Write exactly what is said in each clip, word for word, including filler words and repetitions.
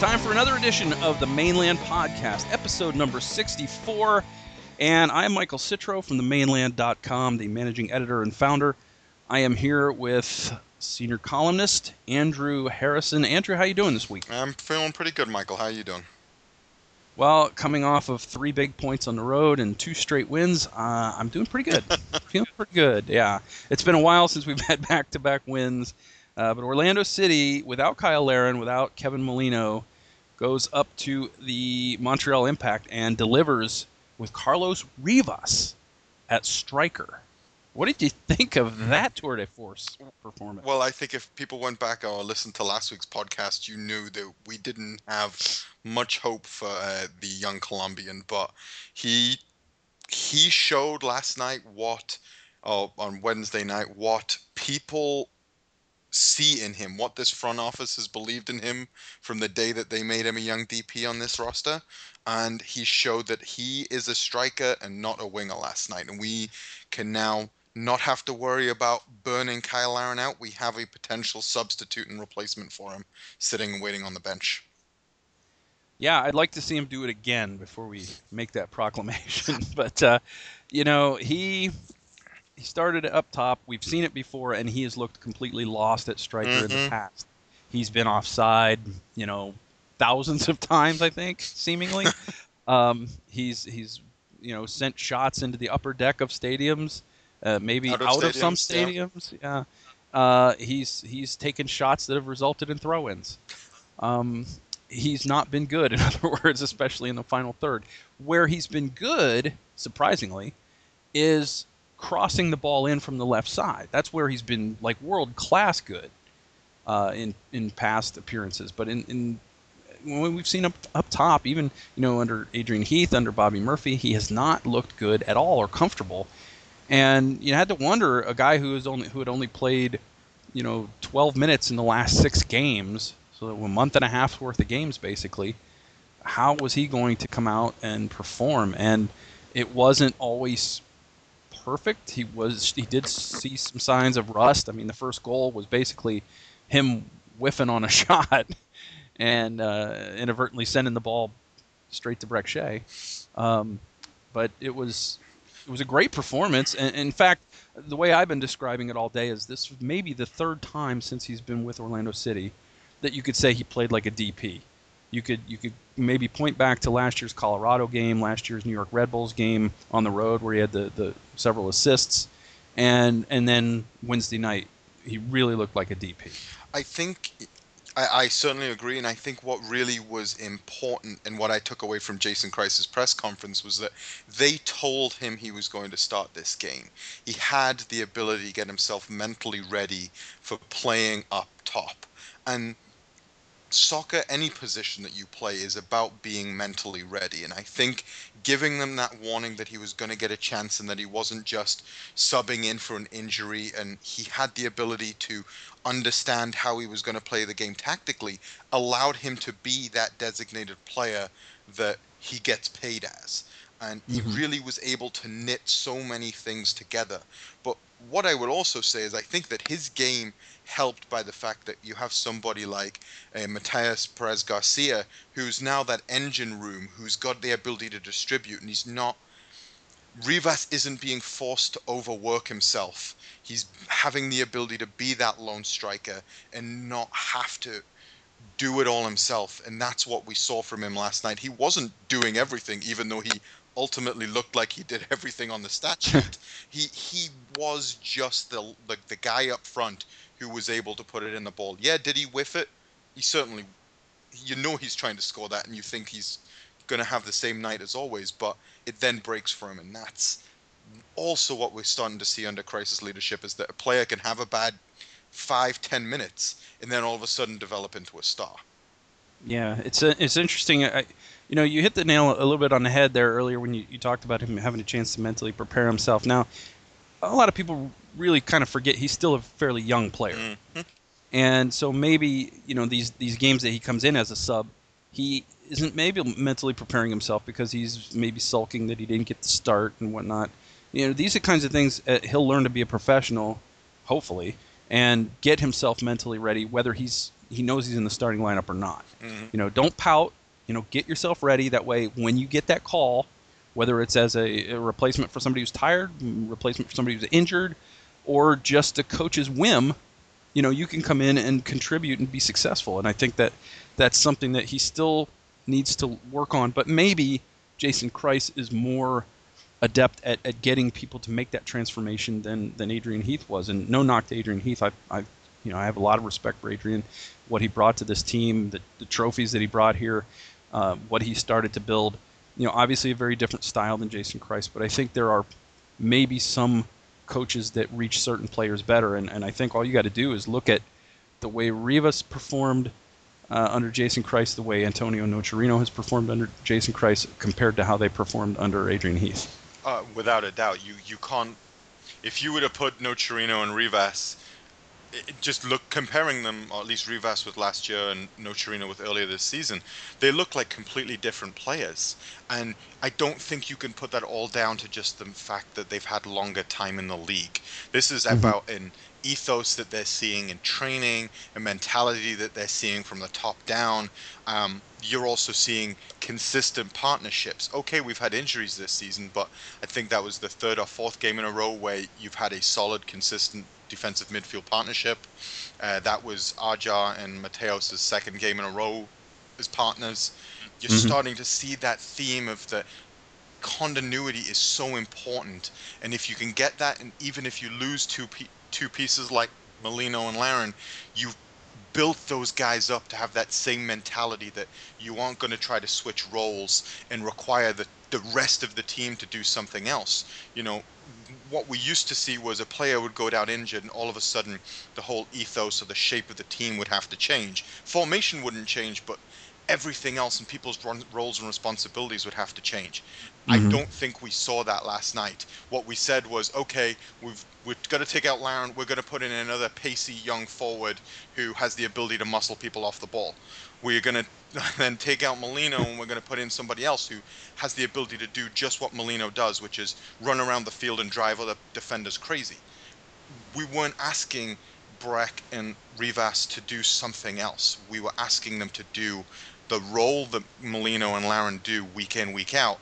time for another edition of the Mainland Podcast, episode number sixty-four. And I'm Michael Citro from the mainland dot com, the managing editor and founder. I am here with senior columnist Andrew Harrison. Andrew, how you doing this week? I'm feeling pretty good, Michael. How you doing? Well, coming off of three big points on the road and two straight wins, uh, I'm doing pretty good. Feeling pretty good, yeah. It's been a while since we've had back-to-back wins. Uh, but Orlando City, without Kyle Larin, without Kevin Molino, goes up to the Montreal Impact and delivers with Carlos Rivas at striker. What did you think of that tour de force performance? Well, I think if people went back or listened to last week's podcast, you knew that we didn't have much hope for uh, the young Colombian, but he he showed last night what, oh, on Wednesday night, what people see in him, what this front office has believed in him from the day that they made him a young D P on this roster. And he showed that he is a striker and not a winger last night. And we can now not have to worry about burning Kyle Larin out. We have a potential substitute and replacement for him sitting and waiting on the bench. Yeah, I'd like to see him do it again before we make that proclamation. But, uh, you know, he... He started up top. We've seen it before, and he has looked completely lost at striker mm-hmm. in the past. He's been offside, you know, thousands of times, I think, seemingly. um, he's he's you know sent shots into the upper deck of stadiums, uh, maybe out, of, out stadiums, of some stadiums. Yeah, yeah. Uh, he's he's taken shots that have resulted in throw-ins. Um, he's not been good, in other words, especially in the final third. Where he's been good, surprisingly, is crossing the ball in from the left side. That's where he's been like world class good uh, in in past appearances. But in, in when we've seen up up top, even you know under Adrian Heath, under Bobby Murphy, he has not looked good at all or comfortable. And you had to wonder, a guy who was only who had only played you know twelve minutes in the last six games, so a month and a half's worth of games basically, how was he going to come out and perform? And it wasn't always perfect. He was. He did see some signs of rust. I mean, the first goal was basically him whiffing on a shot and uh, inadvertently sending the ball straight to Brek Shea. Um, but it was it was a great performance. And in fact, the way I've been describing it all day is this was maybe the third time since he's been with Orlando City that you could say he played like a D P. You could you could maybe point back to last year's Colorado game, last year's New York Red Bulls game on the road where he had the, the several assists, and and then Wednesday night he really looked like a D P. I think I, I certainly agree, and I think what really was important and what I took away from Jason Kreis's press conference was that they told him he was going to start this game. He had the ability to get himself mentally ready for playing up top, and soccer, any position that you play, is about being mentally ready. And I think giving them that warning that he was going to get a chance and that he wasn't just subbing in for an injury, and he had the ability to understand how he was going to play the game tactically, allowed him to be that designated player that he gets paid as. And he mm-hmm. really was able to knit so many things together. But what I would also say is I think that his game helped by the fact that you have somebody like uh, Matias Perez Garcia, who's now that engine room, who's got the ability to distribute, and he's not... Rivas isn't being forced to overwork himself. He's having the ability to be that lone striker and not have to do it all himself, and that's what we saw from him last night. He wasn't doing everything, even though he ultimately looked like he did everything on the stat sheet. he he was just the, the the guy up front who was able to put it in the ball. Yeah, did he whiff it? He certainly, you know he's trying to score that, and you think he's going to have the same night as always, but it then breaks for him, and that's also what we're starting to see under Kreis's leadership, is that a player can have a bad five, ten minutes, and then all of a sudden develop into a star. Yeah, it's a, it's interesting. I, you know, you hit the nail a little bit on the head there earlier when you, you talked about him having a chance to mentally prepare himself. Now, a lot of people really kind of forget he's still a fairly young player. Mm-hmm. And so maybe, you know, these, these games that he comes in as a sub, he isn't maybe mentally preparing himself because he's maybe sulking that he didn't get the start and whatnot. You know, these are kinds of things uh, he'll learn to be a professional, hopefully, and get himself mentally ready, whether he's he knows he's in the starting lineup or not. Hmm. You know, don't pout. You know, get yourself ready. That way, when you get that call, whether it's as a, a replacement for somebody who's tired, replacement for somebody who's injured, or just a coach's whim, you know, you can come in and contribute and be successful. And I think that that's something that he still needs to work on. But maybe Jason Kreis is more adept at, at getting people to make that transformation than, than Adrian Heath was. And no knock to Adrian Heath. I, I, you know, I have a lot of respect for Adrian, what he brought to this team, the, the trophies that he brought here, uh, what he started to build. You know, obviously a very different style than Jason Kreis, but I think there are maybe some coaches that reach certain players better. And, and I think all you got to do is look at the way Rivas performed uh, under Jason Kreis, the way Antonio Nocerino has performed under Jason Kreis, compared to how they performed under Adrian Heath. Uh, without a doubt, you you can't. If you were to put Nocerino and Rivas, it, just look comparing them, or at least Rivas with last year and Nocerino with earlier this season, they look like completely different players. And I don't think you can put that all down to just the fact that they've had longer time in the league. This is mm-hmm. about an ethos that they're seeing in training, a mentality that they're seeing from the top down. Um, you're also seeing consistent partnerships. Okay, we've had injuries this season, but I think that was the third or fourth game in a row where you've had a solid, consistent defensive midfield partnership. Uh, that was Aja and Mateos' second game in a row as partners. You're mm-hmm. starting to see that theme of the continuity is so important, and if you can get that, and even if you lose two pe- two pieces like Molino and Larin, you've built those guys up to have that same mentality that you aren't going to try to switch roles and require the, the rest of the team to do something else. You know, what we used to see was a player would go down injured and all of a sudden the whole ethos or the shape of the team would have to change. Formation wouldn't change, but everything else and people's roles and responsibilities would have to change. Mm-hmm. I don't think we saw that last night. What we said was, okay, we've we've got to take out Larin. We're going to put in another pacey young forward who has the ability to muscle people off the ball. We're going to then take out Molino and we're going to put in somebody else who has the ability to do just what Molino does, which is run around the field and drive other defenders crazy. We weren't asking Breck and Rivas to do something else. We were asking them to do the role that Molino and Larin do week in, week out,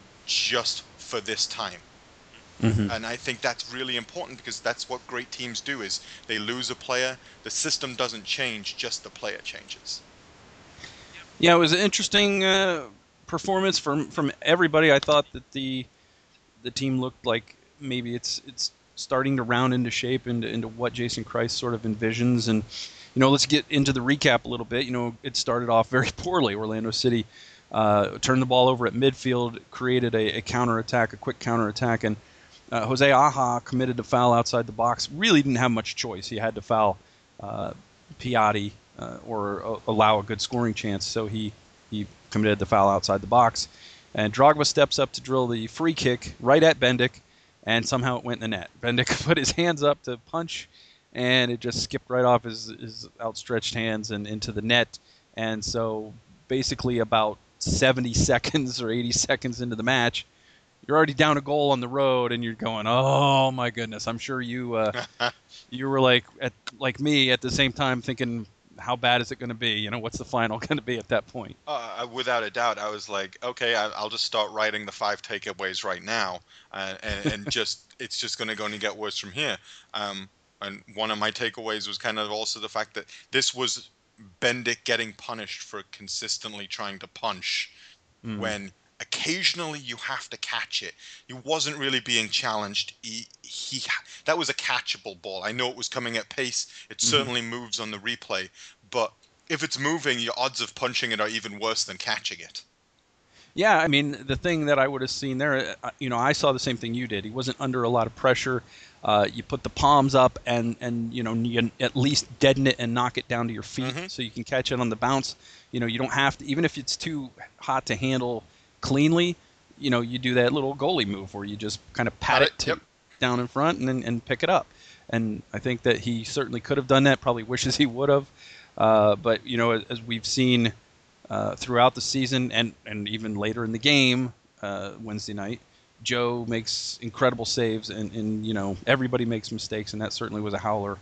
just for this time. Mm-hmm. And I think that's really important because that's what great teams do is they lose a player, the system doesn't change, just the player changes. Yeah, it was an interesting uh, performance from, from everybody. I thought that the the team looked like maybe it's it's starting to round into shape into, into what Jason Kreis sort of envisions. And, you know, let's get into the recap a little bit. You know, it started off very poorly. Orlando City uh, turned the ball over at midfield, created a, a counterattack, a quick counterattack, and uh, Jose Aja committed a foul outside the box. Really didn't have much choice. He had to foul uh, Piatti uh, or uh, allow a good scoring chance, so he, he committed the foul outside the box. And Drogba steps up to drill the free kick right at Bendik, and somehow it went in the net. Bendik put his hands up to punch, and it just skipped right off his, his outstretched hands and into the net. And so basically about seventy seconds or eighty seconds into the match, you're already down a goal on the road, and you're going, oh, my goodness. I'm sure you uh, you were like at, like me at the same time thinking, how bad is it going to be? You know, what's the final going to be at that point? Uh, without a doubt, I was like, okay, I, I'll just start writing the five takeaways right now, uh, and, and just it's just going to go and get worse from here. Um, and one of my takeaways was kind of also the fact that this was Bendik getting punished for consistently trying to punch mm. when occasionally you have to catch it. He wasn't really being challenged. He, he that was a catchable ball. I know it was coming at pace. It mm-hmm. certainly moves on the replay, but if it's moving, your odds of punching it are even worse than catching it. Yeah, I mean, the thing that I would have seen there, you know, I saw the same thing you did. He wasn't under a lot of pressure. Uh, you put the palms up and, and, you know, you at least deaden it and knock it down to your feet mm-hmm. so you can catch it on the bounce. You know, you don't have to, even if it's too hot to handle cleanly, you know, you do that little goalie move where you just kind of pat it, it to, yep. down in front and then and pick it up. And I think that he certainly could have done that, probably wishes he would have. Uh, but, you know, as, as we've seen uh, throughout the season and, and even later in the game uh, Wednesday night, Joe makes incredible saves and, and, you know, everybody makes mistakes, and that certainly was a howler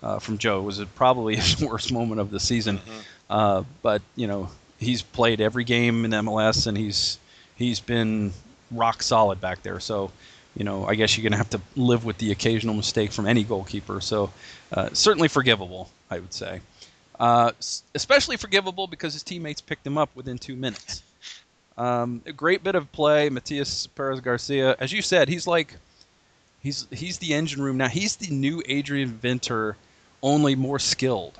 uh, from Joe. It was probably his worst moment of the season. Mm-hmm. Uh, but you know, he's played every game in M L S, and he's he's been rock solid back there. So, you know, I guess you're going to have to live with the occasional mistake from any goalkeeper. So, uh, certainly forgivable, I would say. Uh, especially forgivable because his teammates picked him up within two minutes. Um, a great bit of play, Matias Perez Garcia. As you said, he's like he's he's the engine room now. He's the new Adrian Venter, only more skilled.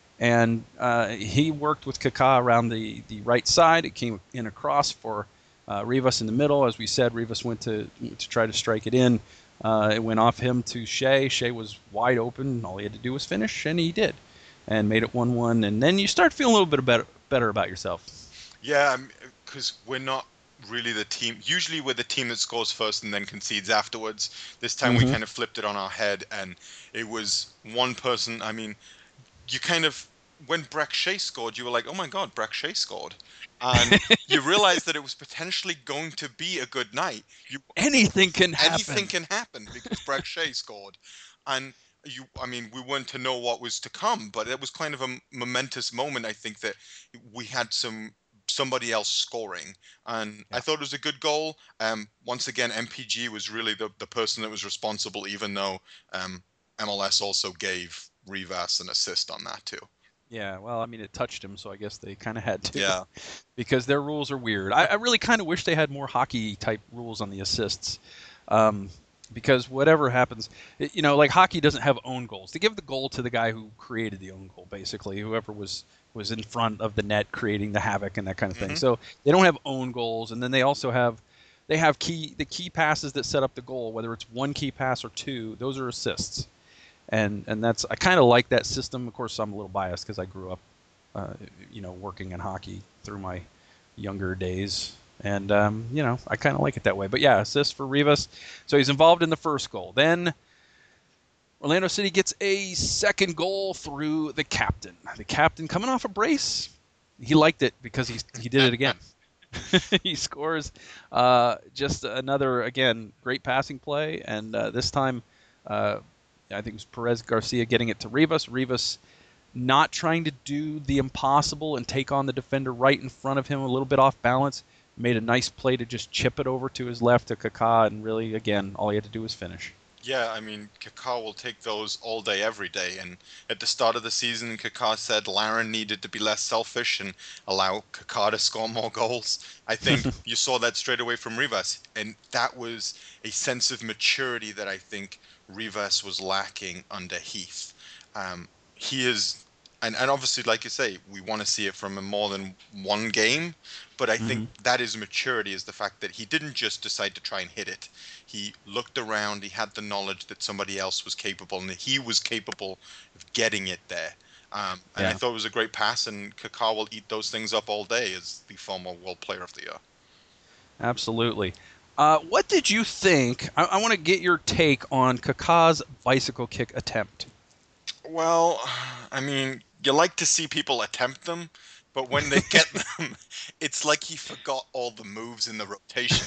And uh, he worked with Kaká around the, the right side. It came in across for uh, Rivas in the middle. As we said, Rivas went to to try to strike it in. Uh, it went off him to Shea. Shea was wide open. All he had to do was finish, and he did, and made it one one. And then you start feeling a little bit better better about yourself. Yeah, because we're not really the team. Usually we're the team that scores first and then concedes afterwards. This time Mm-hmm. we kind of flipped it on our head, and it was one person. I mean, you kind of, when Breck Shea scored, you were like, oh my God, Breck Shea scored. And you realized that it was potentially going to be a good night. You, anything can happen. Anything can happen because Breck Shea scored. And you, I mean, we weren't to know what was to come, but it was kind of a momentous moment. I think that we had some somebody else scoring, and Yeah. I thought it was a good goal. Um, once again, M P G was really the, the person that was responsible, even though um, M L S also gave Rivas an assist on that too. Yeah, well, I mean, it touched him, so I guess they kind of had to. Yeah. Because their rules are weird. I, I really kind of wish they had more hockey-type rules on the assists. Um, because whatever happens, it, you know, like hockey doesn't have own goals. They give the goal to the guy who created the own goal, basically, whoever was was in front of the net creating the havoc and that kind of thing. Mhm. So they don't have own goals, and then they also have they have key the key passes that set up the goal, whether it's one key pass or two. Those are assists, and and that's I kind of like that system. Of course, I'm a little biased because I grew up, uh, you know, working in hockey through my younger days. And, um, you know, I kind of like it that way. But, yeah, assist for Rivas. So he's involved in the first goal. Then Orlando City gets a second goal through the captain. The captain coming off a brace. He liked it because he, he did it again. He scores uh, just another, again, great passing play. And uh, this time, uh, I think it was Perez Garcia getting it to Rivas. Rivas not trying to do the impossible and take on the defender right in front of him, a little bit off balance. Made a nice play to just chip it over to his left to Kaká, and really, again, all he had to do was finish. Yeah, I mean, Kaká will take those all day, every day. And at the start of the season, Kaká said Larin needed to be less selfish and allow Kaká to score more goals. I think you saw that straight away from Rivas. And that was a sense of maturity that I think Rivas was lacking under Heath. Um, he is, and, and obviously, like you say, we want to see it from a more than one game. But I think Mhm. that is maturity, is the fact that he didn't just decide to try and hit it. He looked around, he had the knowledge that somebody else was capable, and that he was capable of getting it there. Um, and I Yeah. thought it was a great pass, and Kaká will eat those things up all day as the former World Player of the Year. Absolutely. Uh, what did you think? I, I want to get your take on Kaká's bicycle kick attempt. Well, I mean, you like to see people attempt them, but when they get them, it's like he forgot all the moves in the rotation.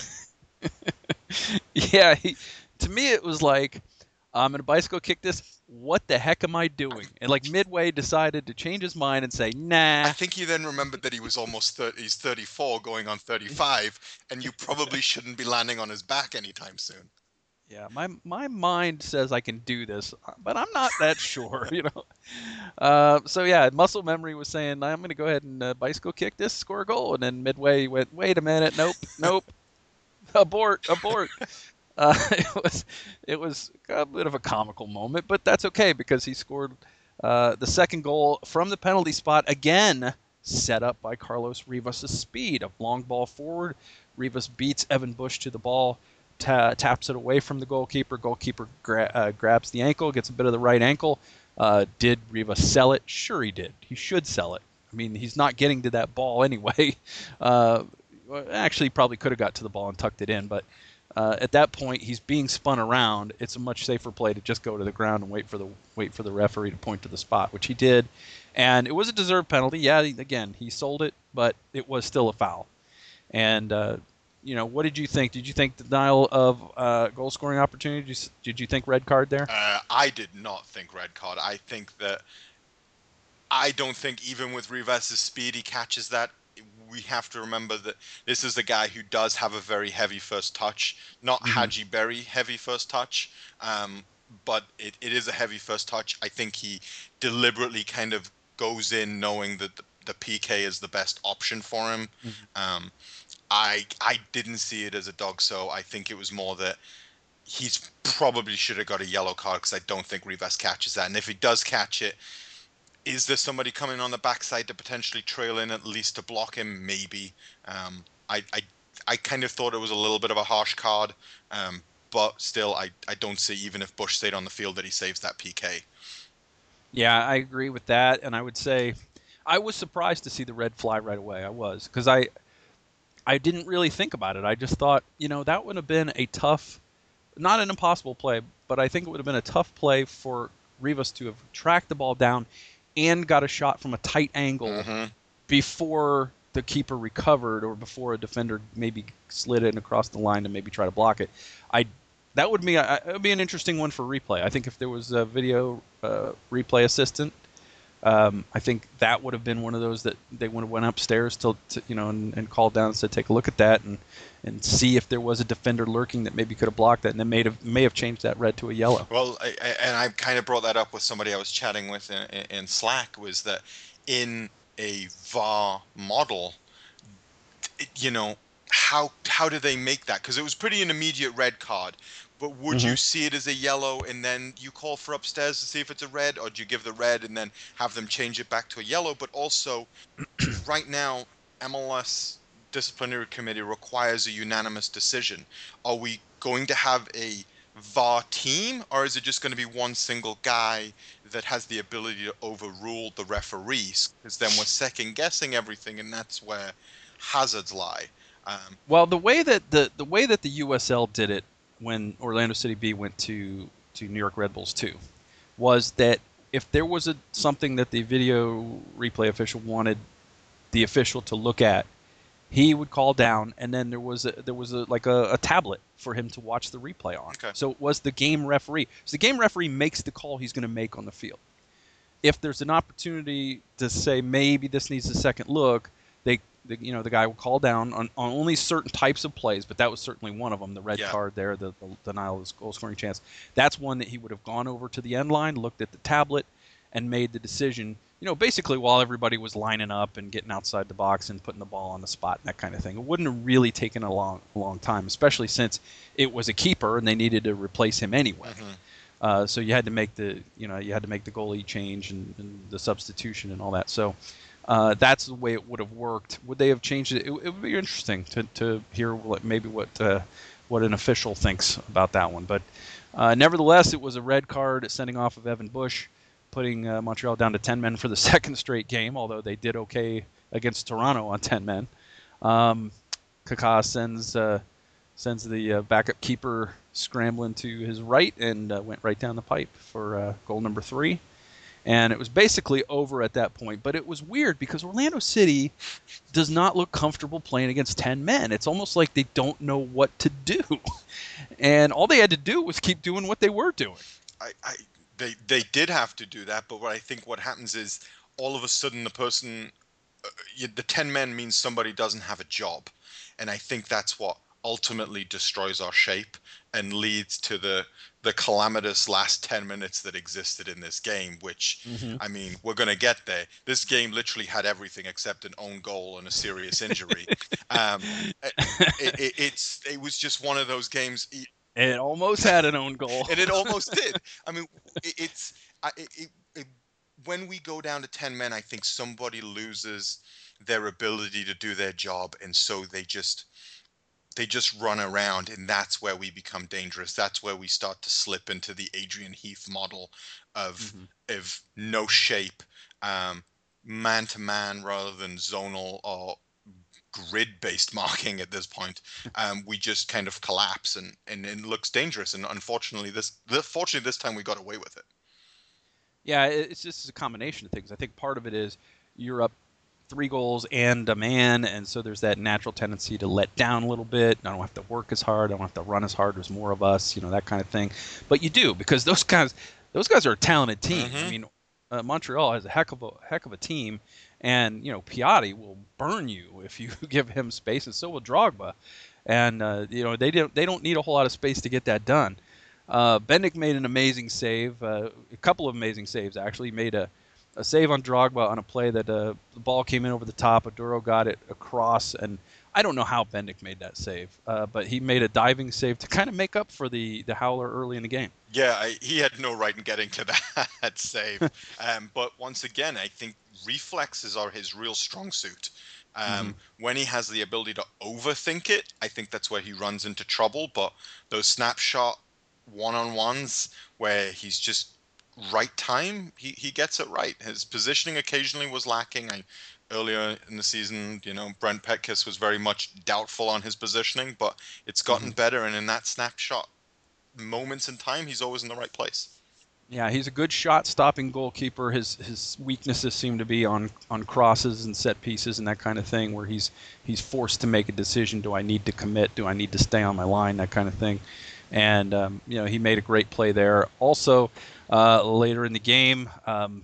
Yeah, he, to me it was like, I'm going to bicycle kick this. What the heck am I doing? And like midway decided to change his mind and say, nah. I think he then remembered that he was almost thirty, he's thirty-four going on thirty-five, and you probably shouldn't be landing on his back anytime soon. Yeah, my my mind says I can do this, but I'm not that sure, you know. Uh, so yeah, muscle memory was saying I'm going to go ahead and uh, bicycle kick this, score a goal, and then midway he went, wait a minute, nope, nope, abort, abort. Uh, it was it was a bit of a comical moment, but that's okay because he scored uh, the second goal from the penalty spot again, set up by Carlos Rivas' speed. A long ball forward, Rivas beats Evan Bush to the ball. Ta- taps it away from the goalkeeper. Goalkeeper gra- uh, grabs the ankle, gets a bit of the right ankle. Uh, did Rivas sell it? Sure he did. He should sell it. I mean, he's not getting to that ball anyway. Uh, actually, probably could have got to the ball and tucked it in, but uh, at that point, he's being spun around. It's a much safer play to just go to the ground and wait for the wait for the referee to point to the spot, which he did. And it was a deserved penalty. Yeah, again, he sold it, but it was still a foul. And uh, you know, what did you think? Did you think denial of uh, goal scoring opportunity? Did you, did you think red card there? Uh, I did not think red card. I think that I don't think even with Rivas' speed he catches that. We have to remember that this is the guy who does have a very heavy first touch, not Mm-hmm. Hadji Berry heavy first touch, um, but it, it is a heavy first touch. I think he deliberately kind of goes in knowing that the, the P K is the best option for him. Mm-hmm. Um, I I didn't see it as a dog, so I think it was more that he's probably should have got a yellow card because I don't think Rivas catches that, and if he does catch it. Is there somebody coming on the backside to potentially trail in at least to block him? Maybe. Um, I, I I kind of thought it was a little bit of a harsh card, um, but still, I, I don't see, even if Bush stayed on the field, that he saves that P K. Yeah, I agree with that, and I would say I was surprised to see the red fly right away. I was because I I didn't really think about it. I just thought, you know, that would have been a tough, not an impossible play, but I think it would have been a tough play for Rivas to have tracked the ball down and got a shot from a tight angle Mm-hmm. before the keeper recovered or before a defender maybe slid in across the line to maybe try to block it. I that would be a, it would be an interesting one for replay. I think if there was a video uh, replay assistant, um, I think that would have been one of those that they would have went upstairs to, to you know and, and called down and said take a look at that and and see if there was a defender lurking that maybe could have blocked that and then may have may have changed that red to a yellow. Well, I, I, and I kind of brought that up with somebody I was chatting with in, in Slack, was that in a V A R model, you know, how how do they make that? Because it was pretty an immediate red card. But would Mm-hmm. you see it as a yellow and then you call for upstairs to see if it's a red, or do you give the red and then have them change it back to a yellow? But also, right now, M L S disciplinary committee requires a unanimous decision. Are we going to have a V A R team, or is it just going to be one single guy that has the ability to overrule the referees? Because then we're second guessing everything, and that's where hazards lie. Um, Well, the way that the the way that the U S L did it when Orlando City B went to to New York Red Bulls two was that if there was a something that the video replay official wanted the official to look at, he would call down, and then there was a, there was a, like a, a tablet for him to watch the replay on. Okay. So it was the game referee. So the game referee makes the call he's going to make on the field. If there's an opportunity to say maybe this needs a second look, they, the, you know, the guy will call down on, on only certain types of plays, but that was certainly one of them. The red Yeah. card there, the, the denial of goal scoring chance. That's one that he would have gone over to the end line, looked at the tablet, and made the decision. You know, basically while everybody was lining up and getting outside the box and putting the ball on the spot and that kind of thing. It wouldn't have really taken a long, a long time, especially since it was a keeper and they needed to replace him anyway. Mm-hmm. Uh, so you had to make the, you know, you had to make the goalie change and, and the substitution and all that. So uh, that's the way it would have worked. Would they have changed it? It, it would be interesting to, to hear what, maybe what uh, what an official thinks about that one. But uh, nevertheless, it was a red card sending off of Evan Bush, putting uh, Montreal down to ten men for the second straight game, although they did okay against Toronto on ten men. Um, Kaká sends uh, sends the uh, backup keeper scrambling to his right and uh, went right down the pipe for uh, goal number three. And it was basically over at that point. But it was weird because Orlando City does not look comfortable playing against ten men. It's almost like they don't know what to do. And all they had to do was keep doing what they were doing. I, I they they did have to do that, but what I think what happens is all of a sudden the person, uh, you, the ten men means somebody doesn't have a job, and I think that's what ultimately destroys our shape and leads to the the calamitous last ten minutes that existed in this game. Which Mm-hmm. I mean, we're gonna get there. This game literally had everything except an own goal and a serious injury. um, it, it, it's it was just one of those games. It almost had an own goal. And it almost did. I mean, it, it's I, it, it, when we go down to ten men, I think somebody loses their ability to do their job, and so they just they just run around, and that's where we become dangerous. That's where we start to slip into the Adrian Heath model of mm-hmm. of no shape, um, man to man rather than zonal or grid-based marking at this point. Um, we just kind of collapse, and, and it looks dangerous. And unfortunately, this the, fortunately this time we got away with it. Yeah, it's just a combination of things. I think part of it is you're up three goals and a man, and so there's that natural tendency to let down a little bit. I don't have to work as hard. I don't have to run as hard. There's more of us, you know, that kind of thing. But you do, because those guys, those guys are a talented team. Mm-hmm. I mean, uh, Montreal has a heck of a heck of a team, and you know, Piatti will burn you if you give him space, and so will Drogba. And uh, you know, they don't they don't need a whole lot of space to get that done. Uh, Bendik made an amazing save, uh, a couple of amazing saves actually. He made a a save on Drogba on a play that uh, the ball came in over the top. Aduro got it across, and I don't know how Bendik made that save, uh, but he made a diving save to kind of make up for the, the howler early in the game. Yeah, I, he had no right in getting to that save. um, but once again, I think reflexes are his real strong suit. Um, mm-hmm. When he has the ability to overthink it, I think that's where he runs into trouble. But those snapshot one-on-ones where he's just right time, he, he gets it right. His positioning occasionally was lacking. I, earlier in the season, you know, Brent Petkus was very much doubtful on his positioning, but it's gotten mm-hmm. better, and in that snapshot moments in time, he's always in the right place. Yeah, he's a good shot-stopping goalkeeper. His his weaknesses seem to be on, on crosses and set pieces and that kind of thing, where he's he's forced to make a decision. Do I need to commit? Do I need to stay on my line? That kind of thing. And um, you know, he made a great play there. Also, uh, later in the game, um,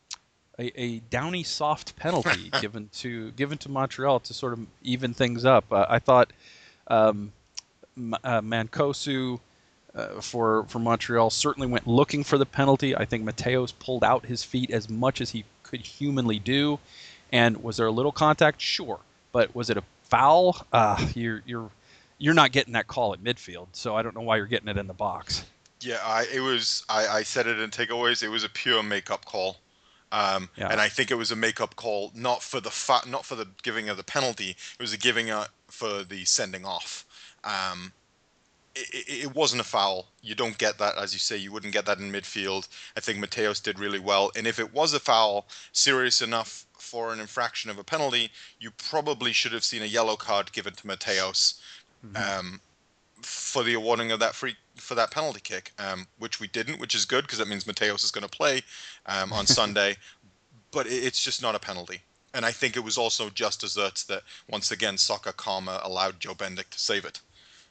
a, a Downey soft penalty given to given to Montreal to sort of even things up. Uh, I thought um, uh, Mancosu uh, for for Montreal certainly went looking for the penalty. I think Mateos pulled out his feet as much as he could humanly do. And was there a little contact? Sure, but was it a foul? Uh, you're you're you're not getting that call at midfield, so I don't know why you're getting it in the box. Yeah, I, it was. I, I said it in takeaways. It was a pure makeup call, um, yeah. and I think it was a makeup call not for the fa- not for the giving of the penalty. It was a giving a, for the sending off. Um, it, it, it wasn't a foul. You don't get that, as you say. You wouldn't get that in midfield. I think Mateos did really well, and if it was a foul serious enough for an infraction of a penalty, you probably should have seen a yellow card given to Mateos. Mm-hmm. Um, for the awarding of that free for that penalty kick, um, which we didn't, which is good because that means Mateos is going to play um, on Sunday. But it, it's just not a penalty, and I think it was also just desserts that once again Soccer Karma allowed Joe Bendik to save it.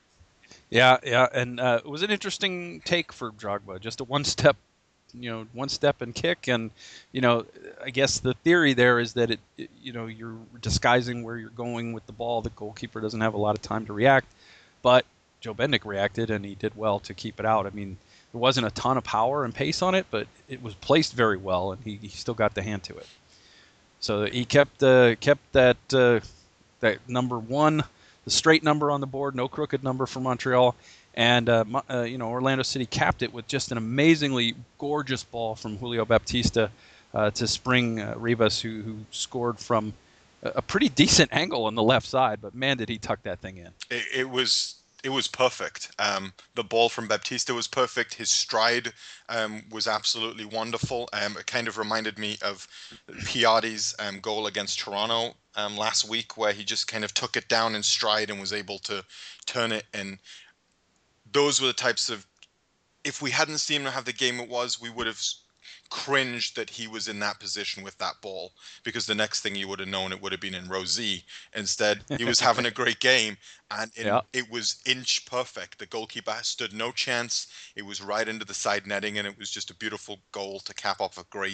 Yeah, yeah, and uh, it was an interesting take for Drogba, just a one-step, you know, one-step and kick, and you know, I guess the theory there is that it, it, you know, you're disguising where you're going with the ball. The goalkeeper doesn't have a lot of time to react, but Joe Bendik reacted, and he did well to keep it out. I mean, there wasn't a ton of power and pace on it, but it was placed very well, and he, he still got the hand to it. So he kept uh, kept that uh, that number one, the straight number on the board, no crooked number for Montreal, and uh, uh, you know, Orlando City capped it with just an amazingly gorgeous ball from Julio Baptista uh, to spring uh, Rivas, who, who scored from a pretty decent angle on the left side, but man, did he tuck that thing in. It, it was. It was perfect. Um, the ball from Baptista was perfect. His stride um, was absolutely wonderful. Um, it kind of reminded me of Piatti's um, goal against Toronto um, last week, where he just kind of took it down in stride and was able to turn it. And those were the types of, if we hadn't seen him have the game it was, we would have cringed that he was in that position with that ball, because the next thing you would have known it would have been in row Z. Instead, he was having a great game, and in, yeah. it was inch perfect. The goalkeeper stood no chance. It was right into the side netting, and it was just a beautiful goal to cap off a great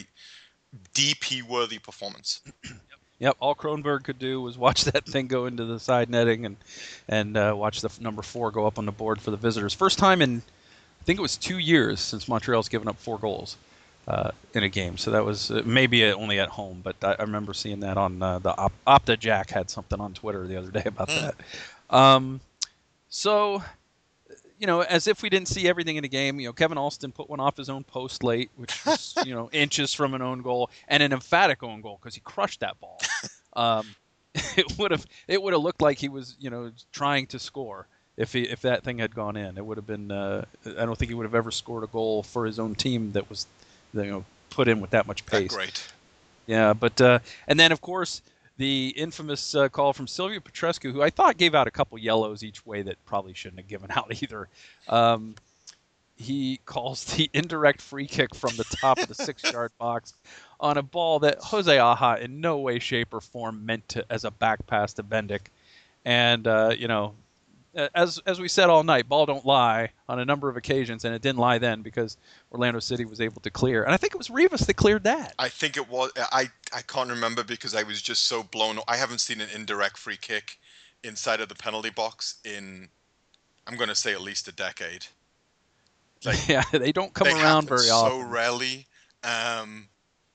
D P-worthy performance. Yep, all Kronberg could do was watch that thing go into the side netting and and uh, watch the number four go up on the board for the visitors. First time in, I think it was two years since Montreal's given up four goals Uh, in a game. So that was uh, maybe only at home, but I, I remember seeing that on uh, the Op- Opta Jack had something on Twitter the other day about that. Um, so, you know, as if we didn't see everything in the game, you know, Kevin Alston put one off his own post late, which was, you know, inches from an own goal, and an emphatic own goal because he crushed that ball. Um, it would have it would have looked like he was, you know, trying to score. If he, if that thing had gone in, it would have been. Uh, I don't think he would have ever scored a goal for his own team that was, you know, put in with that much pace. Great. Yeah, but uh, and then of course the infamous uh, call from Silvio Petrescu, who I thought gave out a couple yellows each way that probably shouldn't have given out either. Um, he calls the indirect free kick from the top of the six-yard box on a ball that Jose Aja in no way, shape, or form meant to as a back pass to Bendick. And, uh, you know, as as we said all night, ball don't lie on a number of occasions, and it didn't lie then because Orlando City was able to clear. And I think it was Rivas that cleared that. I think it was. I, I can't remember because I was just so blown. I haven't seen an indirect free kick inside of the penalty box in, I'm going to say, at least a decade. Like, yeah, they don't come they around very so often. So rarely. Um,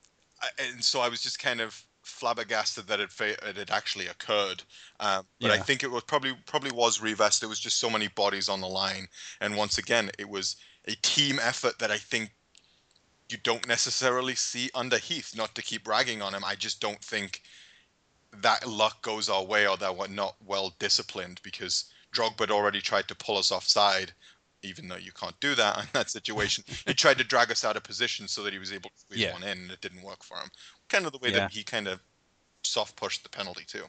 and so I was just kind of flabbergasted that it, it had actually occurred. Um, but yeah. I think it was probably probably was Rivas. There was just so many bodies on the line. And once again, it was a team effort that I think you don't necessarily see under Heath. Not to keep ragging on him, I just don't think that luck goes our way or that we're not well disciplined, because Drogba had already tried to pull us offside, even though you can't do that in that situation. He tried to drag us out of position so that he was able to squeeze yeah. one in, and it didn't work for him. Kind of the way yeah. that he kind of soft pushed the penalty too.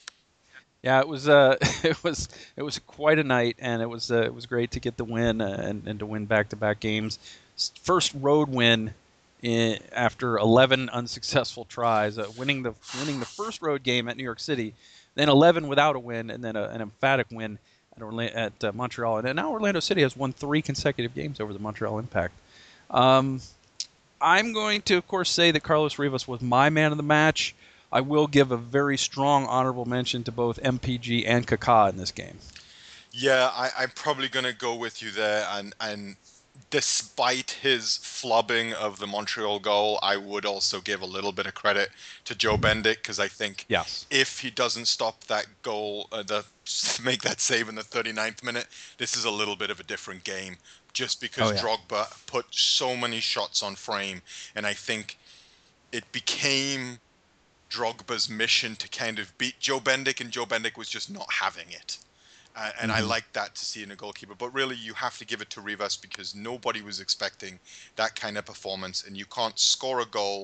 Yeah, it was uh, it was it was quite a night, and it was uh, it was great to get the win uh, and and to win back-to-back games. First road win in, after eleven unsuccessful tries, uh, winning the winning the first road game at New York City, then eleven without a win, and then a, an emphatic win at, Orla- at uh, Montreal. And now Orlando City has won three consecutive games over the Montreal Impact. Um, I'm going to, of course, say that Carlos Rivas was my man of the match. I will give a very strong honorable mention to both M P G and Kaká in this game. Yeah, I, I'm probably going to go with you there. And, and despite his flubbing of the Montreal goal, I would also give a little bit of credit to Joe Bendick, because I think yes. if he doesn't stop that goal, uh, the make that save in the thirty-ninth minute, this is a little bit of a different game. Just because oh, yeah. Drogba put so many shots on frame, and I think it became Drogba's mission to kind of beat Joe Bendick, and Joe Bendick was just not having it. Uh, and mm-hmm. I like that to see in a goalkeeper. But really, you have to give it to Rivas, because nobody was expecting that kind of performance. And you can't score a goal,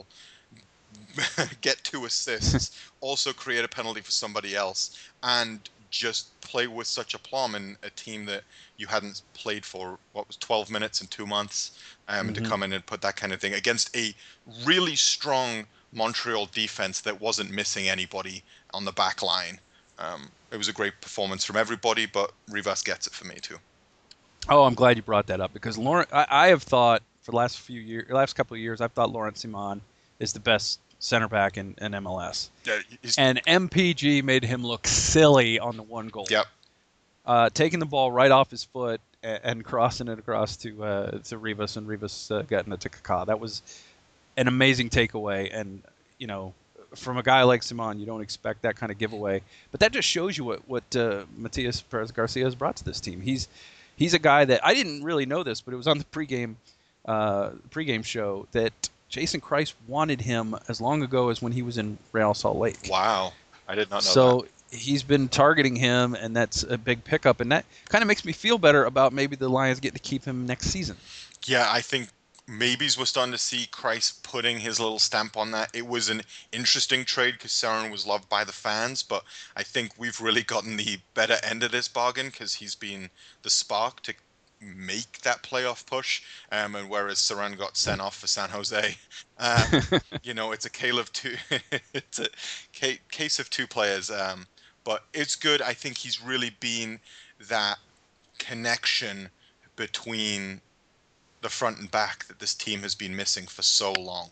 get two assists, also create a penalty for somebody else, and just play with such aplomb in a team that you hadn't played for, what was twelve minutes in two months, um, mm-hmm. to come in and put that kind of thing against a really strong Montreal defense that wasn't missing anybody on the back line. Um, it was a great performance from everybody, but Rivas gets it for me too. Oh, I'm glad you brought that up, because Laurent, I, I have thought for the last few years, last couple of years, I've thought Laurent Ciman is the best center back in, in M L S. Yeah, and M P G made him look silly on the one goal. Yep. Uh, taking the ball right off his foot and, and crossing it across to uh, to Rivas, and Rivas uh, getting it to Kaká. That was an amazing takeaway, and you know, from a guy like Ciman, you don't expect that kind of giveaway. But that just shows you what what uh, Matias Perez Garcia has brought to this team. He's he's a guy that I didn't really know this, but it was on the pregame uh, pregame show that Jason Kreis wanted him as long ago as when he was in Real Salt Lake. Wow, I did not know so that. So he's been targeting him, and that's a big pickup, and that kind of makes me feel better about maybe the Lions getting to keep him next season. Yeah, I think maybes we're starting to see Kreis putting his little stamp on that. It was an interesting trade because Cerén was loved by the fans, but I think we've really gotten the better end of this bargain, because he's been the spark to make that playoff push, um, and whereas Cerén got sent off for San Jose, um, you know, it's a case of two, it's a ca- case of two players, um, but it's good. I think he's really been that connection between the front and back that this team has been missing for so long.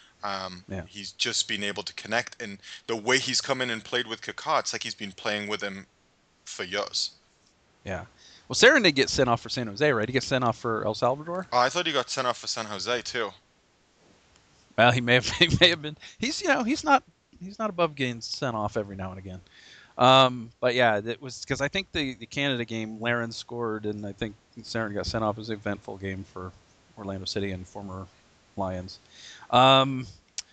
Um, yeah. He's just been able to connect, and the way he's come in and played with Kaká, it's like he's been playing with him for years. Yeah. Well, Cerén did get sent off for San Jose, right? He got sent off for El Salvador? Oh, I thought he got sent off for San Jose too. Well, he may have. He may have been. He's, you know, he's not. He's not above getting sent off every now and again. Um, but yeah, it was because I think the, the Canada game, Larin scored, and I think Cerén got sent off. It was an eventful game for Orlando City and former Lions. Um,